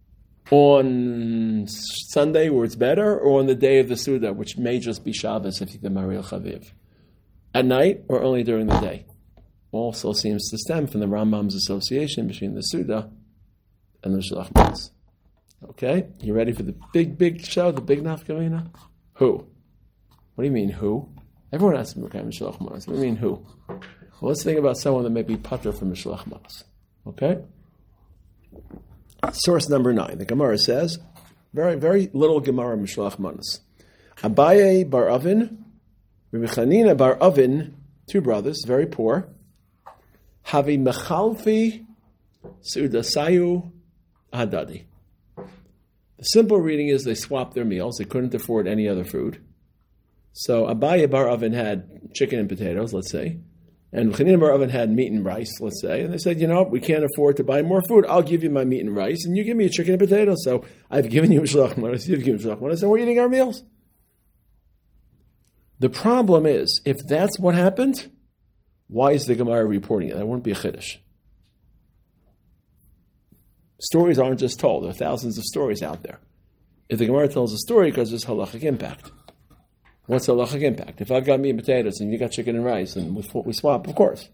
On Sunday where it's better, or on the day of the Suda, which may just be Shabbos if you can marry a Chaviv. At night or only during the day. Also seems to stem from the Rambam's association between the Suda and the Shalach Manas. Okay? You ready for the big show, the big nafkamina? Who? What do you mean, who? Everyone asks me what kind of Shalach Manas. What do you mean, who? Well, let's think about someone that may be patur from Shalach Manas. Okay? Source number 9. The Gemara says, very, very little Gemara Mishlach Manas. Abaye bar Avin, Rabbi Chanina bar Avin, two brothers, very poor. Havi mechalfi sudasayu hadadi. The simple reading is they swapped their meals. They couldn't afford any other food. So Abaye bar Avin had chicken and potatoes, let's say. And Chanina bar Avin had meat and rice, let's say. And they said, we can't afford to buy more food. I'll give you my meat and rice, and you give me a chicken and potatoes. So I've given you a Shalach Manas, you've given me a Shalach Manas, and we're eating our meals. The problem is, if that's what happened, why is the Gemara reporting it? That wouldn't be a chiddush. Stories aren't just told. There are thousands of stories out there. If the Gemara tells a story, because there's halachic impact. What's the halachic impact? If I've got meat and potatoes and you got chicken and rice and we swap, of course.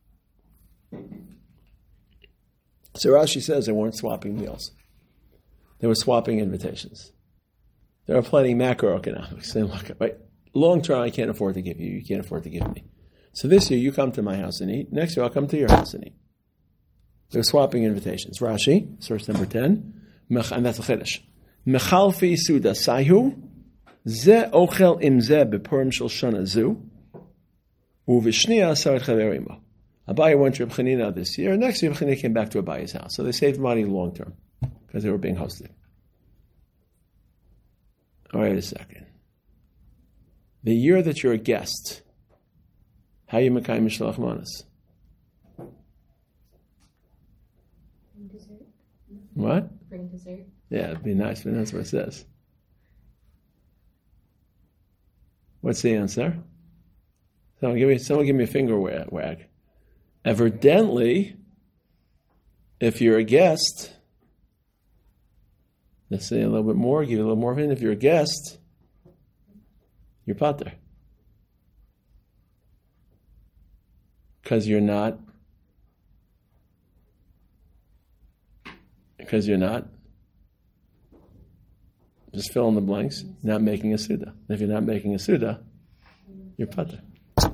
So Rashi says they weren't swapping meals. They were swapping invitations. There are plenty macroeconomics. Saying, look, right, long term I can't afford to give you. You can't afford to give me. So this year you come to my house and eat. Next year I'll come to your house and eat. They're swapping invitations. Rashi, source number 10, and that's a chiddush. Mechalfi suda sayhu. Ze ochel im ze bepurim shel shana zu, uvishniya sarat chaverimo. Abaye went to Reb Chanina this year. Next year, Reb Chanina came back to Abaye's house. So they saved money long term because they were being hosted. All right, a second. The year that you're a guest, how you mekayim Shalach Manas? Bring dessert. What? Bring dessert. Yeah, it'd be nice, but that's what it says. What's the answer? Someone give me a finger wag. Evidently, if you're a guest, let's say a little bit more, give you a little more of it. If you're a guest, you're pater. Because you're not just fill in the blanks, not making a Suda. If you're not making a Suda, you're pater.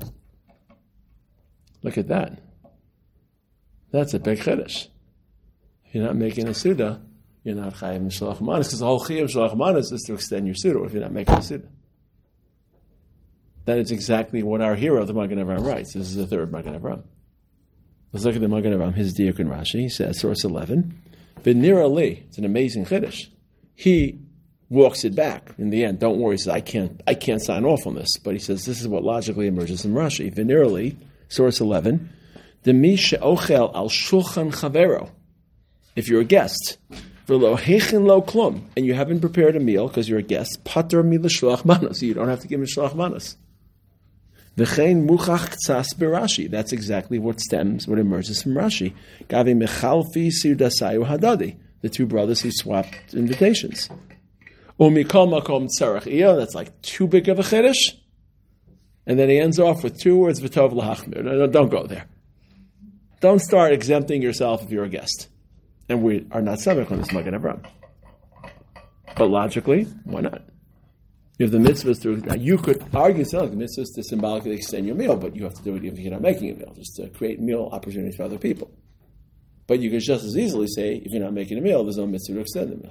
Look at that. That's a big chiddush. If you're not making a Suda, you're not chayiv Shalach Manas, because the whole chiyuv Shalach Manas is to extend your Suda if you're not making a Suda. That is exactly what our hero, the Magen Avraham, writes. This is the third Magen Avraham. Let's look at the Magen Avraham, his diuk in Rashi. He says, source 11, V'nira li, it's an amazing chiddush. He walks it back in the end. Don't worry, he says, I can't sign off on this. But he says, this is what logically emerges from Rashi. V'nira li, source 11, Demi she'ochel al shulchan chavero. If you're a guest, v'lo hechin lo klum, and you haven't prepared a meal because you're a guest, pater mi l'shloach manos, so you don't have to give him shloach manos. V'chein muchach ktsas b'Rashi. That's exactly what emerges from Rashi. Gavi mechalfi sirdasayu hadadi. The two brothers who swapped invitations. Umikol makom tzarech iyo. That's like too big of a chiddush. And then he ends off with two words, v'tov lahachmir. No, don't go there. Don't start exempting yourself if you're a guest. And we are not subject on this Magen Avraham. But logically, why not? You have the mitzvahs to, now you could argue the mitzvahs to symbolically extend your meal, but you have to do it even if you're not making a meal, just to create meal opportunities for other people. But you could just as easily say, if you're not making a meal, there's no mitzvah to extend the meal.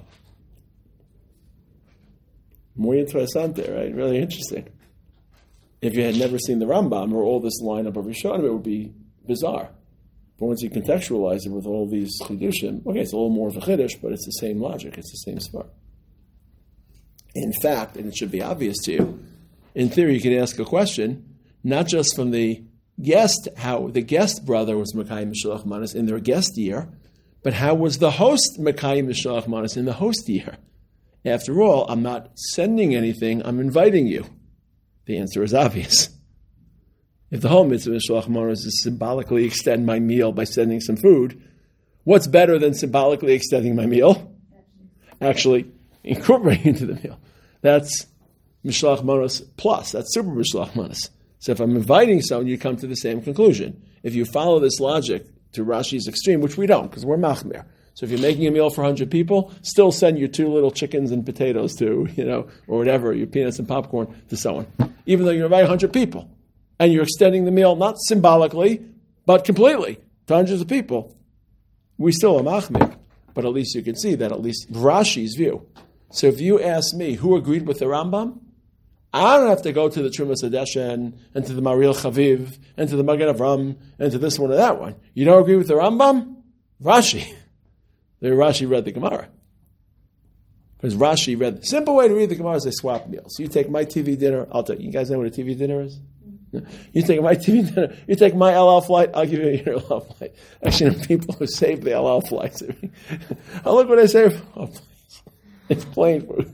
Muy interesante, right? Really interesting. If you had never seen the Rambam or all this lineup of Rishonim, it would be bizarre. But once you contextualize it with all these chidushim, okay, it's a little more of a chiddush, but it's the same logic, it's the same spark. In fact, and it should be obvious to you, in theory you could ask a question, not just from the the guest brother was Mekayim Mishloach Manos in their guest year, but how was the host Mekayim Mishloach Manos in the host year? After all, I'm not sending anything, I'm inviting you. The answer is obvious. If the whole mitzvah of Mishloach Manos is symbolically extend my meal by sending some food, what's better than symbolically extending my meal? Actually incorporating into the meal. That's Mishloach Manos plus. That's super Mishloach Manos. So if I'm inviting someone, you come to the same conclusion. If you follow this logic to Rashi's extreme, which we don't, because we're machmir. So if you're making a meal for 100 people, still send your 2 little chickens and potatoes to, or whatever, your peanuts and popcorn to someone. Even though you're inviting 100 people. And you're extending the meal not symbolically, but completely to hundreds of people. We still are machmir, but at least you can see that at least Rashi's view. So if you ask me who agreed with the Rambam, I don't have to go to the Trumas Hadeshen and to the Maril Chaviv and to the Magen Avram and to this one or that one. You don't agree with the Rambam? Rashi. Rashi read the Gemara. Because Rashi read the simple way to read the Gemara is they swap meals. So you take my TV dinner, I'll take. You guys know what a TV dinner is? You take my TV dinner, you take my El Al flight, I'll give you your El Al flight. Actually, the people who save the El Al flights. Look what I say. Oh, it's plain food.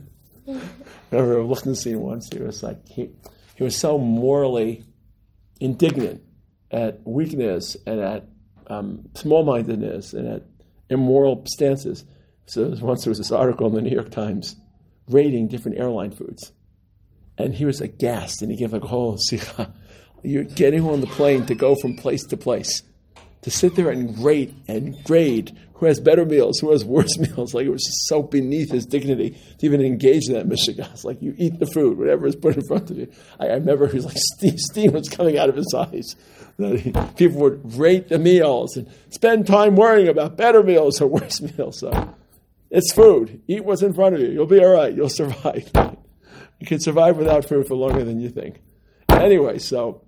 I remember Lichtenstein once, he was like, he was so morally indignant at weakness and at small-mindedness and at immoral stances. So once there was this article in the New York Times rating different airline foods. And he was aghast, and he gave like a whole sikha. You're getting on the plane to go from place to place, to sit there and rate and grade who has better meals, who has worse meals. Like, it was just so beneath his dignity to even engage in that mishigas. Like, you eat the food, whatever is put in front of you. I remember he was like, steam was coming out of his eyes. People would rate the meals and spend time worrying about better meals or worse meals. So it's food. Eat what's in front of you. You'll be all right. You'll survive. You can survive without food for longer than you think. Anyway, so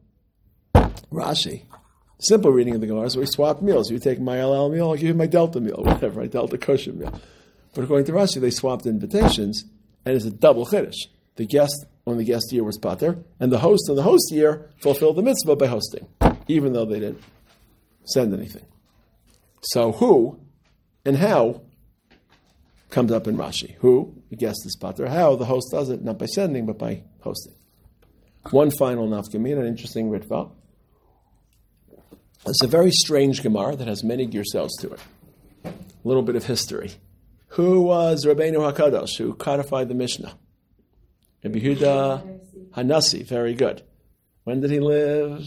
Rashi, simple reading of the Gemara, so we swap meals. You take my LL meal, I'll give you my Delta meal, whatever, my Delta kosher meal. But according to Rashi, they swapped invitations, and it's a double chiddush. The guest on the guest year was pater, and the host on the host year fulfilled the mitzvah by hosting, even though they didn't send anything. So who and how comes up in Rashi. Who, the guest is pater. How, the host does it, not by sending, but by hosting. One final nafkamina, an interesting ritva. It's a very strange Gemara that has many girsos to it. A little bit of history. Who was Rabbeinu HaKadosh, who codified the Mishnah? Rabbi Yehuda Hanasi, very good. When did he live?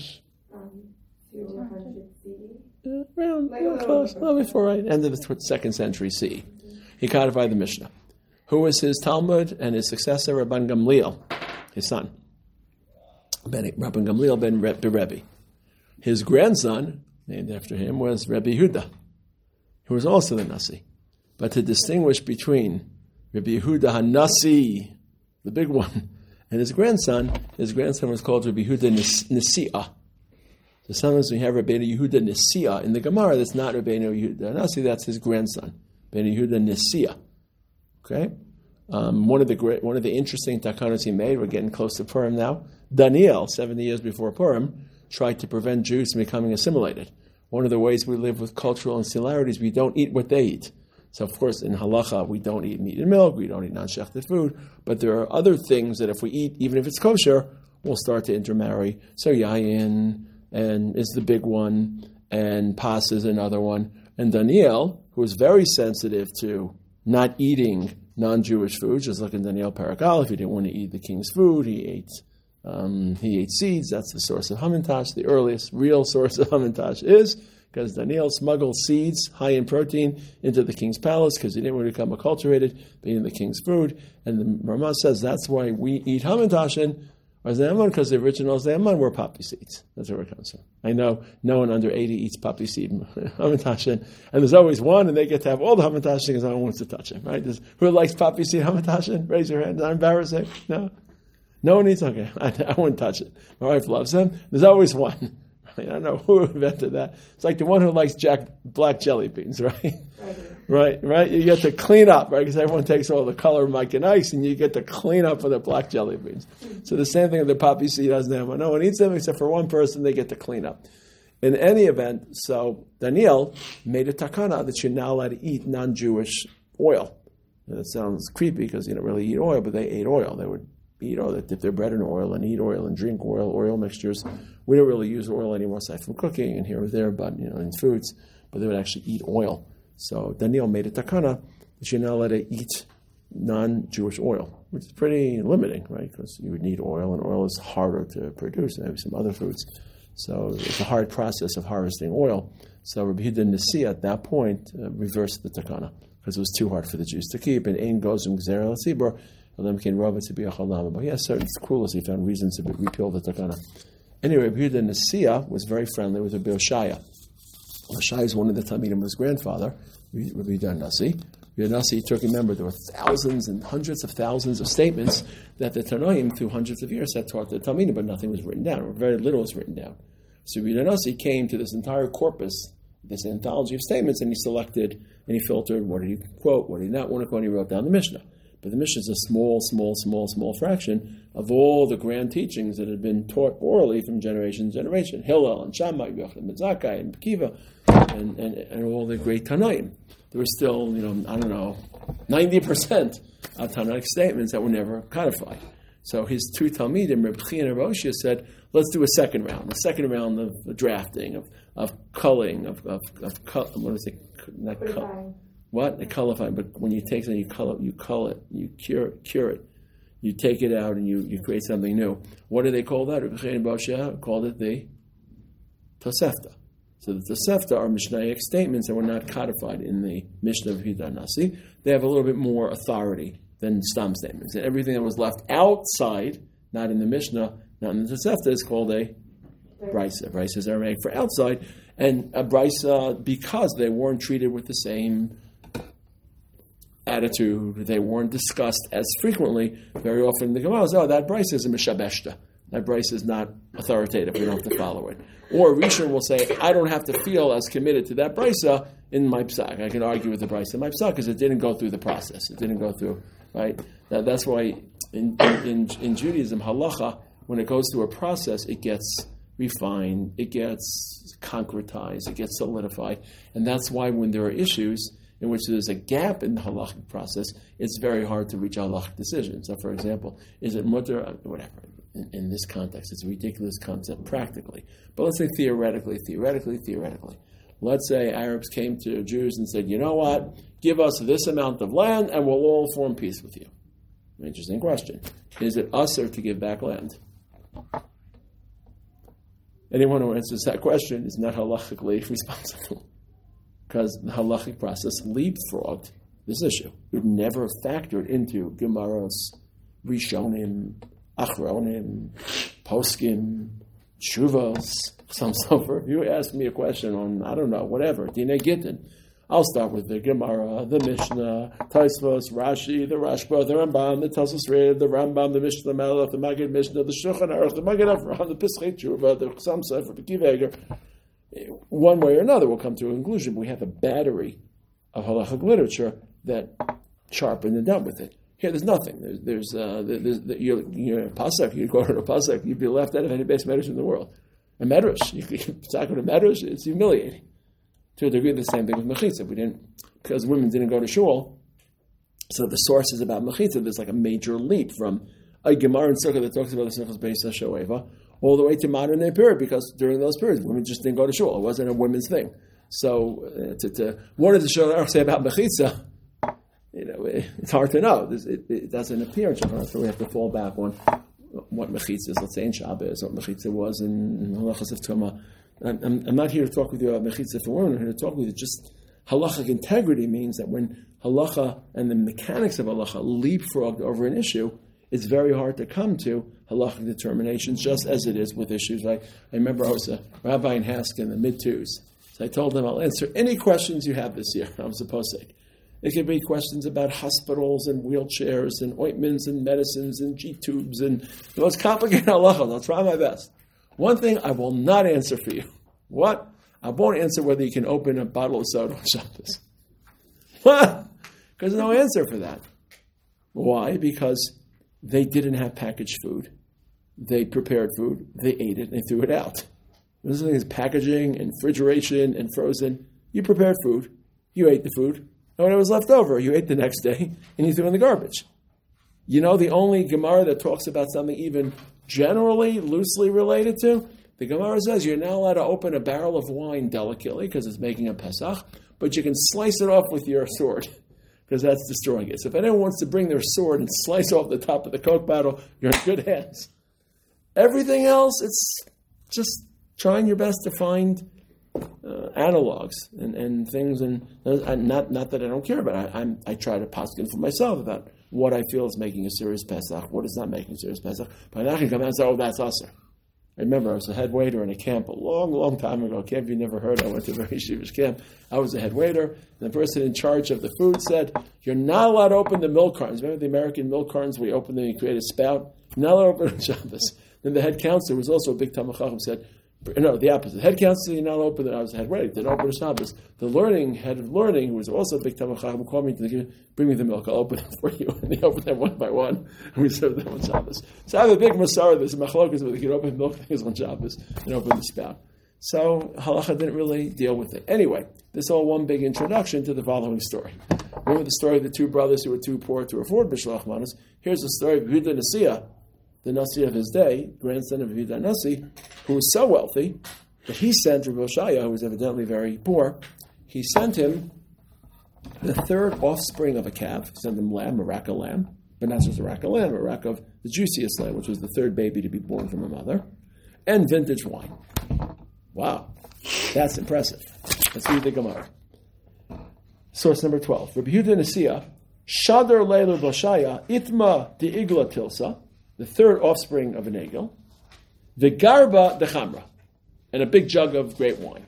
Around close, before right, end of the 2nd century CE. He codified the Mishnah. Who was his Talmud and his successor, Rabban Gamliel, his son. Rabban Gamliel ben Rebbe. His grandson, named after him, was Rabbi Yehuda, who was also the Nasi. But to distinguish between Rabbi Yehuda HaNasi, the big one, and his grandson was called Rabbi Yehuda Nisi'ah. So sometimes we have Rabbeinu Yehuda Nisi'ah in the Gemara, that's not Rabbeinu Yehuda HaNasi, that's his grandson, Rabbeinu Yehuda Nisi'ah. Okay? One of the interesting takanos he made, we're getting close to Purim now, Daniel, 70 years before Purim, tried to prevent Jews from becoming assimilated. One of the ways we live with cultural insimilarities, we don't eat what they eat. So, of course, in halacha, we don't eat meat and milk, we don't eat non-shechted food, but there are other things that if we eat, even if it's kosher, we'll start to intermarry. So yayin is the big one, and pas is another one. And Daniel, who was very sensitive to not eating non-Jewish food, just like in Daniel Parakal, if he didn't want to eat the king's food, he ate seeds. That's the source of Hamantash. The earliest real source of Hamantash is because Daniel smuggled seeds high in protein into the king's palace because he didn't want to become acculturated being the king's food. And the Ramah says that's why we eat Hamantashin or Zayman, because the original Zayman were poppy seeds. That's where it comes from. I know no one under 80 eats poppy seed Hamantashin, and there's always one, and they get to have all the Hamantashin because no one wants to touch it. Right? Who likes poppy seed Hamantashin? Raise your hand. Is that embarrassing? No? No one eats? Okay. I wouldn't touch it. My wife loves them. There's always one. I don't know who invented that. It's like the one who likes black jelly beans, right? Right. You get to clean up, right? Because everyone takes all the color of Mike and Ice, and you get to clean up for the black jelly beans. So the same thing with the poppy seed doesn't have. No one eats them except for one person. They get to clean up. In any event, so Daniel made a takana that you're not allowed to eat non-Jewish oil. And it sounds creepy because you don't really eat oil, but they ate oil. They would eat oil. They dip their bread in oil and eat oil and drink oil mixtures. We don't really use oil anymore aside from cooking and here or there, but in foods. But they would actually eat oil. So Daniel made a takana that you're not allowed to eat non-Jewish oil, which is pretty limiting, right? Because you would need oil, and oil is harder to produce than maybe some other foods. So it's a hard process of harvesting oil. So Rabbi Yehuda Nasi at that point reversed the takana because it was too hard for the Jews to keep. And Ein Gozum Gzera L'Tzibur, Elam Kein Rava Tzibiyah Chalama. But he has certain scruples. He found reasons to repeal the takana. Anyway, Rabbi Yehuda Nasi was very friendly with Rabbi Oshaya. Oshaya is one of the Talmidim of his grandfather, Rabbi Yehuda Nasi. Rabbi Nasi took, remember, there were thousands and hundreds of thousands of statements that the Tanoim through hundreds of years had taught the Talmidim, but nothing was written down, or very little was written down. So Rabbi Nasi came to this entire corpus, this anthology of statements, and he selected and he filtered what did he quote, what did he not want to quote, and he wrote down the Mishnah. But the Mishnah is a small fraction of all the grand teachings that had been taught orally from generation to generation. Hillel and Shammai, Yochanan ben Zakkai, and Kiva, and all the great Tanaim. There were still, 90% of Tanaic statements that were never codified. So his two Talmidim, Reb Chi and Reb Oshia, said, let's do a second round of drafting, of culling, what is it? Not cull. What? Cullifying. But when you take something, you cull it, you cure it. You take it out and you create something new. What do they call that? Reb Chi and Reb Oshia called it the Tosefta. So the Tosefta are Mishnaic statements that were not codified in the Mishnah of Yehuda Nasi. They have a little bit more authority than Stam statements. And everything that was left outside, not in the Mishnah, not in the Tosefta, is called a Brisa. Brisa is Aramaic for outside. And a Brisa, because they weren't treated with the same attitude, they weren't discussed as frequently, very often the Gemara says, that Brisa is a Mishabeshta. That Brisa is not authoritative. We don't have to follow it. Or Rishon will say, I don't have to feel as committed to that Brisa in my Psak. I can argue with the Brisa in my Psak because it didn't go through the process. It didn't go through, right? That's why in Judaism, halacha, when it goes through a process, it gets refined, it gets concretized, it gets solidified. And that's why when there are issues in which there's a gap in the halachic process, it's very hard to reach a halachic decision. So, for example, is it mutter, whatever. In this context, it's a ridiculous concept practically. But let's say theoretically. Let's say Arabs came to Jews and said, you know what, give us this amount of land and we'll all form peace with you. Interesting question. Is it usher to give back land? Anyone who answers that question is not halachically responsible. Because the halachic process leapfrogged this issue. It never factored into Gemaros, Rishonim, Achronim, Poskim, Shuvos, so forth. If you ask me a question on, I don't know, whatever, Dinei Gittin, I'll start with the Gemara, the Mishnah, Tosfos, Rashi, the Rashba, the Rambam, the Tosfos Red, the Rambam, the Mishnah, the Melech, the Maggid Mishnah, the Shulchan Aruch, the Maggid Avraham, the Pischei Tshuva, the Chassam Sofer, the Kiv Eger. One way or another, we'll come to a conclusion. We have a battery of halachic literature that sharpened and dealt with it. Here, there's nothing. You're a pasuk. You go to a pasuk, you'd be left out of any base medrash in the world. A medrash, you talk about a medrash, it's humiliating. To a degree, the same thing with mechitza. Because women didn't go to shul. So the sources about mechitza, there's like a major leap from a Gemara and Sukkah that talks about the Sinchas Beis HaShoeva all the way to modern day period. Because during those periods, women just didn't go to shul. It wasn't a women's thing. So, what did the Shulchan say about mechitza? It's hard to know. It doesn't appear, so we have to fall back on what mechitza is. Let's say in Shabbos, what mechitza was in halachas of Tumah. I'm not here to talk with you about mechitza for women. I'm here to talk with you. Just halachic integrity means that when halacha and the mechanics of halacha leapfrogged over an issue, it's very hard to come to halachic determinations, just as it is with issues like, I remember I was a rabbi in Hask in the mid-2s. So I told them, I'll answer any questions you have this year. I was supposed to. It could be questions about hospitals and wheelchairs and ointments and medicines and G-tubes and the most complicated halacha. I'll try my best. One thing I will not answer for you. What? I won't answer whether you can open a bottle of soda on Shabbos. What? Because there's no answer for that. Why? Because they didn't have packaged food. They prepared food, they ate it, and they threw it out. This thing is packaging and refrigeration and frozen. You prepared food, you ate the food, and when it was left over, you ate the next day, and you threw it in the garbage. You know the only Gemara that talks about something even generally, loosely related to? The Gemara says you're not allowed to open a barrel of wine delicately because it's making a Pesach, but you can slice it off with your sword because that's destroying it. So if anyone wants to bring their sword and slice off the top of the Coke bottle, you're in good hands. Everything else, it's just trying your best to find analogs and things, and not that I don't care about it. I try to poskin for myself about what I feel is making a serious Pesach, what is not making a serious Pesach. But I'm not going to come out and say, oh, that's usher. I remember I was a head waiter in a camp a long, long time ago. A camp you never heard. I went to a very Jewish camp. I was a head waiter, and the person in charge of the food said, you're not allowed to open the milk cartons. Remember the American milk cartons where you open them and you create a spout? You're not allowed to open on Shabbos. Then the head counselor, who was also a big Talmid Chacham, said, no, the opposite. Head counselor, you're not open. I was a head waiter. Didn't open on Shabbos. The head of learning, who was also a big Talmid Chacham, called me to bring me the milk. I'll open it for you. And they opened them one by one, and we served them on Shabbos. So I have a big Masara. There's a machlokas where they could open milk things on Shabbos and open the spout. So halacha didn't really deal with it. Anyway, this is all one big introduction to the following story. Remember the story of the two brothers who were too poor to afford B'Shalach Manos? Here's the story of Yehuda Nasiya, the Nasi of his day, grandson of Yehuda Nasi, who was so wealthy that he sent Rabbi Oshaya, who was evidently very poor, he sent him the third offspring of a calf. He sent him lamb, a rack of lamb, but not just a rack of lamb, a rack of the juiciest lamb, which was the third baby to be born from a mother, and vintage wine. Wow, that's impressive. Let's read the Gemara. Source number 12. Rabbi Yehuda Nasiya, Shadar Leilu Boshaya, Itma de Igla Tilsa, the third offspring of an egel, Vigarba de Chamra, and a big jug of great wine.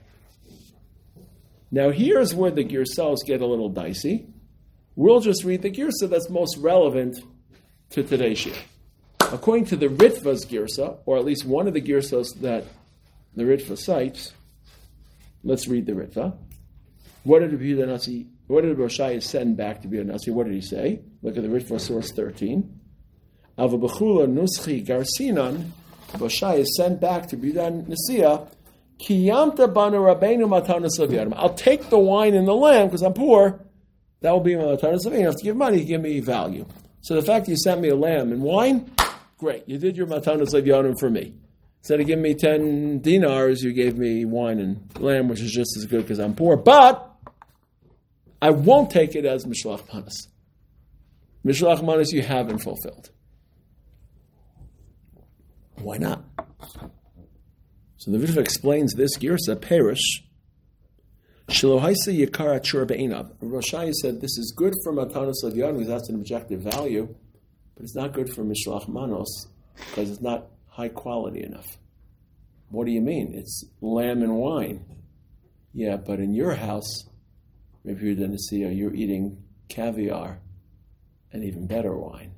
Now here's where the Girsals get a little dicey. We'll just read the Girsa that's most relevant to today's shir. According to the Ritva's Girsa, or at least one of the Girsas that the Ritva cites, let's read the Ritva. What did Rabbi Oshaya send back to Rabbi Nasi? What did he say? Look at the Ritva source 13. Avabachula Nuschi Garsinan, Oshaya sent back to Rabbi Nasiya, Kiyamta Banu Rabbeinu Matanas Levianim. I'll take the wine and the lamb because I'm poor. That will be my Matanas Levianim. You have to give money, give me value. So the fact that you sent me a lamb and wine, great. You did your Matanas Levianim for me. Instead of giving me 10 dinars, you gave me wine and lamb, which is just as good because I'm poor. But I won't take it as Mishloach Manos. Mishloach Manos you haven't fulfilled. Why not? So the Ritva explains this Girsa, Perish, Shilohaisa Yikara Chur Be'inav. Roshai said this is good for Matanos Levianim because that's an objective value, but it's not good for Mishloach Manos because it's not high quality enough. What do you mean? It's lamb and wine. Yeah, but in your house, Rabbi Yehuda Nasiya, you're eating caviar and even better wine.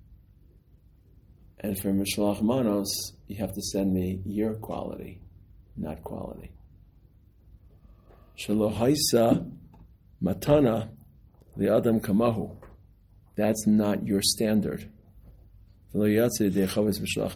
And for Mishloach Manos, you have to send me your quality, not quality. Shalohaisa matana li'adam kamahu. That's not your standard. Mishloach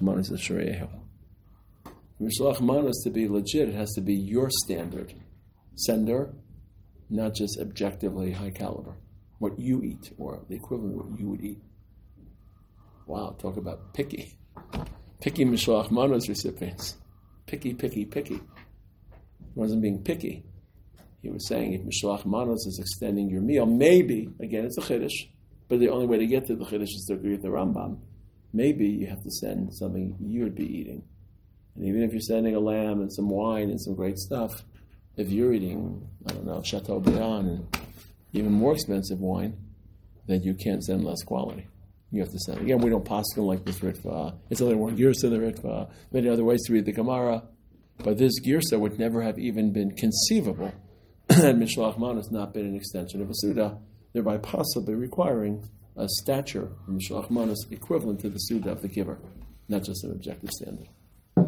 Manos, to be legit, it has to be your standard. Sender, not just objectively high caliber. What you eat, or the equivalent of what you would eat. Wow, talk about picky. Picky Mishloach Manos recipients. Picky. He wasn't being picky. He was saying if Mishloach Manos is extending your meal, maybe, again, it's a Chiddush, but the only way to get to the Chiddush is to agree with the Rambam. Maybe you have to send something you would be eating. And even if you're sending a lamb and some wine and some great stuff, if you're eating, Chateaubriand and even more expensive wine, then you can't send less quality. You have to send. Again, we don't paskin like this Ritva. It's only one Girsa in the Ritva. Many other ways to read the Gemara. But this Girsa would never have even been conceivable had Mishloach Manos not been an extension of a Suda, thereby possibly requiring a stature of Mishloach Manos equivalent to the Suda of the giver, not just an objective standard.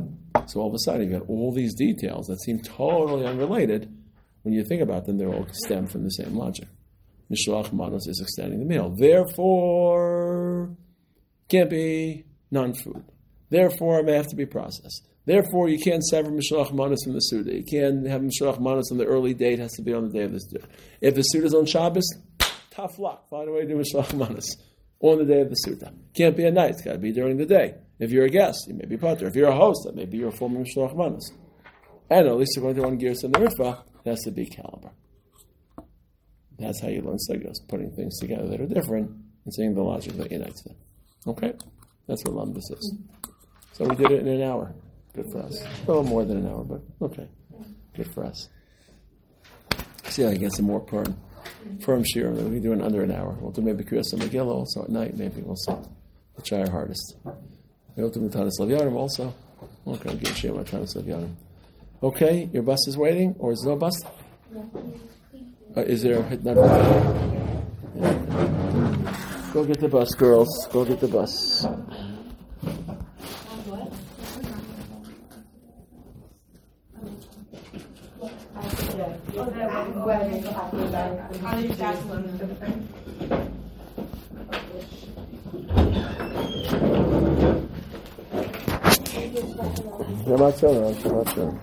So all of a sudden, you got all these details that seem totally unrelated. When you think about them, they all stem from the same logic. Mishloach manos is extending the meal. Therefore, can't be non-food. Therefore, it may have to be processed. Therefore, you can't sever Mishloach manos from the Suda. You can't have Mishloach manos on the early date. It has to be on the day of the Suda. If the Suda is on Shabbos, tough luck. Find a way to do Mishloach manos on the day of the Suda. Can't be at night. It's got to be during the day. If you're a guest, you may be pater. If you're a host, that may be your form of Mishloach manos. And at least according to one gears in the Rifah, it has to be caliber. That's how you learn sugyos, putting things together that are different and seeing the logic that unites them. Okay? That's what Lamdas is. So we did it in an hour. Good for us. A little more than an hour, but okay. Good for us. See how I get some more firm shear. We'll be doing under an hour. We'll do maybe Kriyas Megillah also at night. Maybe we'll see. We'll try our hardest. We'll do Tanis Levyanim also. Okay, give a share about Tanis Levyanim. Okay, your bus is waiting, or is there no bus? Is there not? Yeah. Go get the bus, girls. Go get the bus. Shabbat shalom. Shabbat shalom.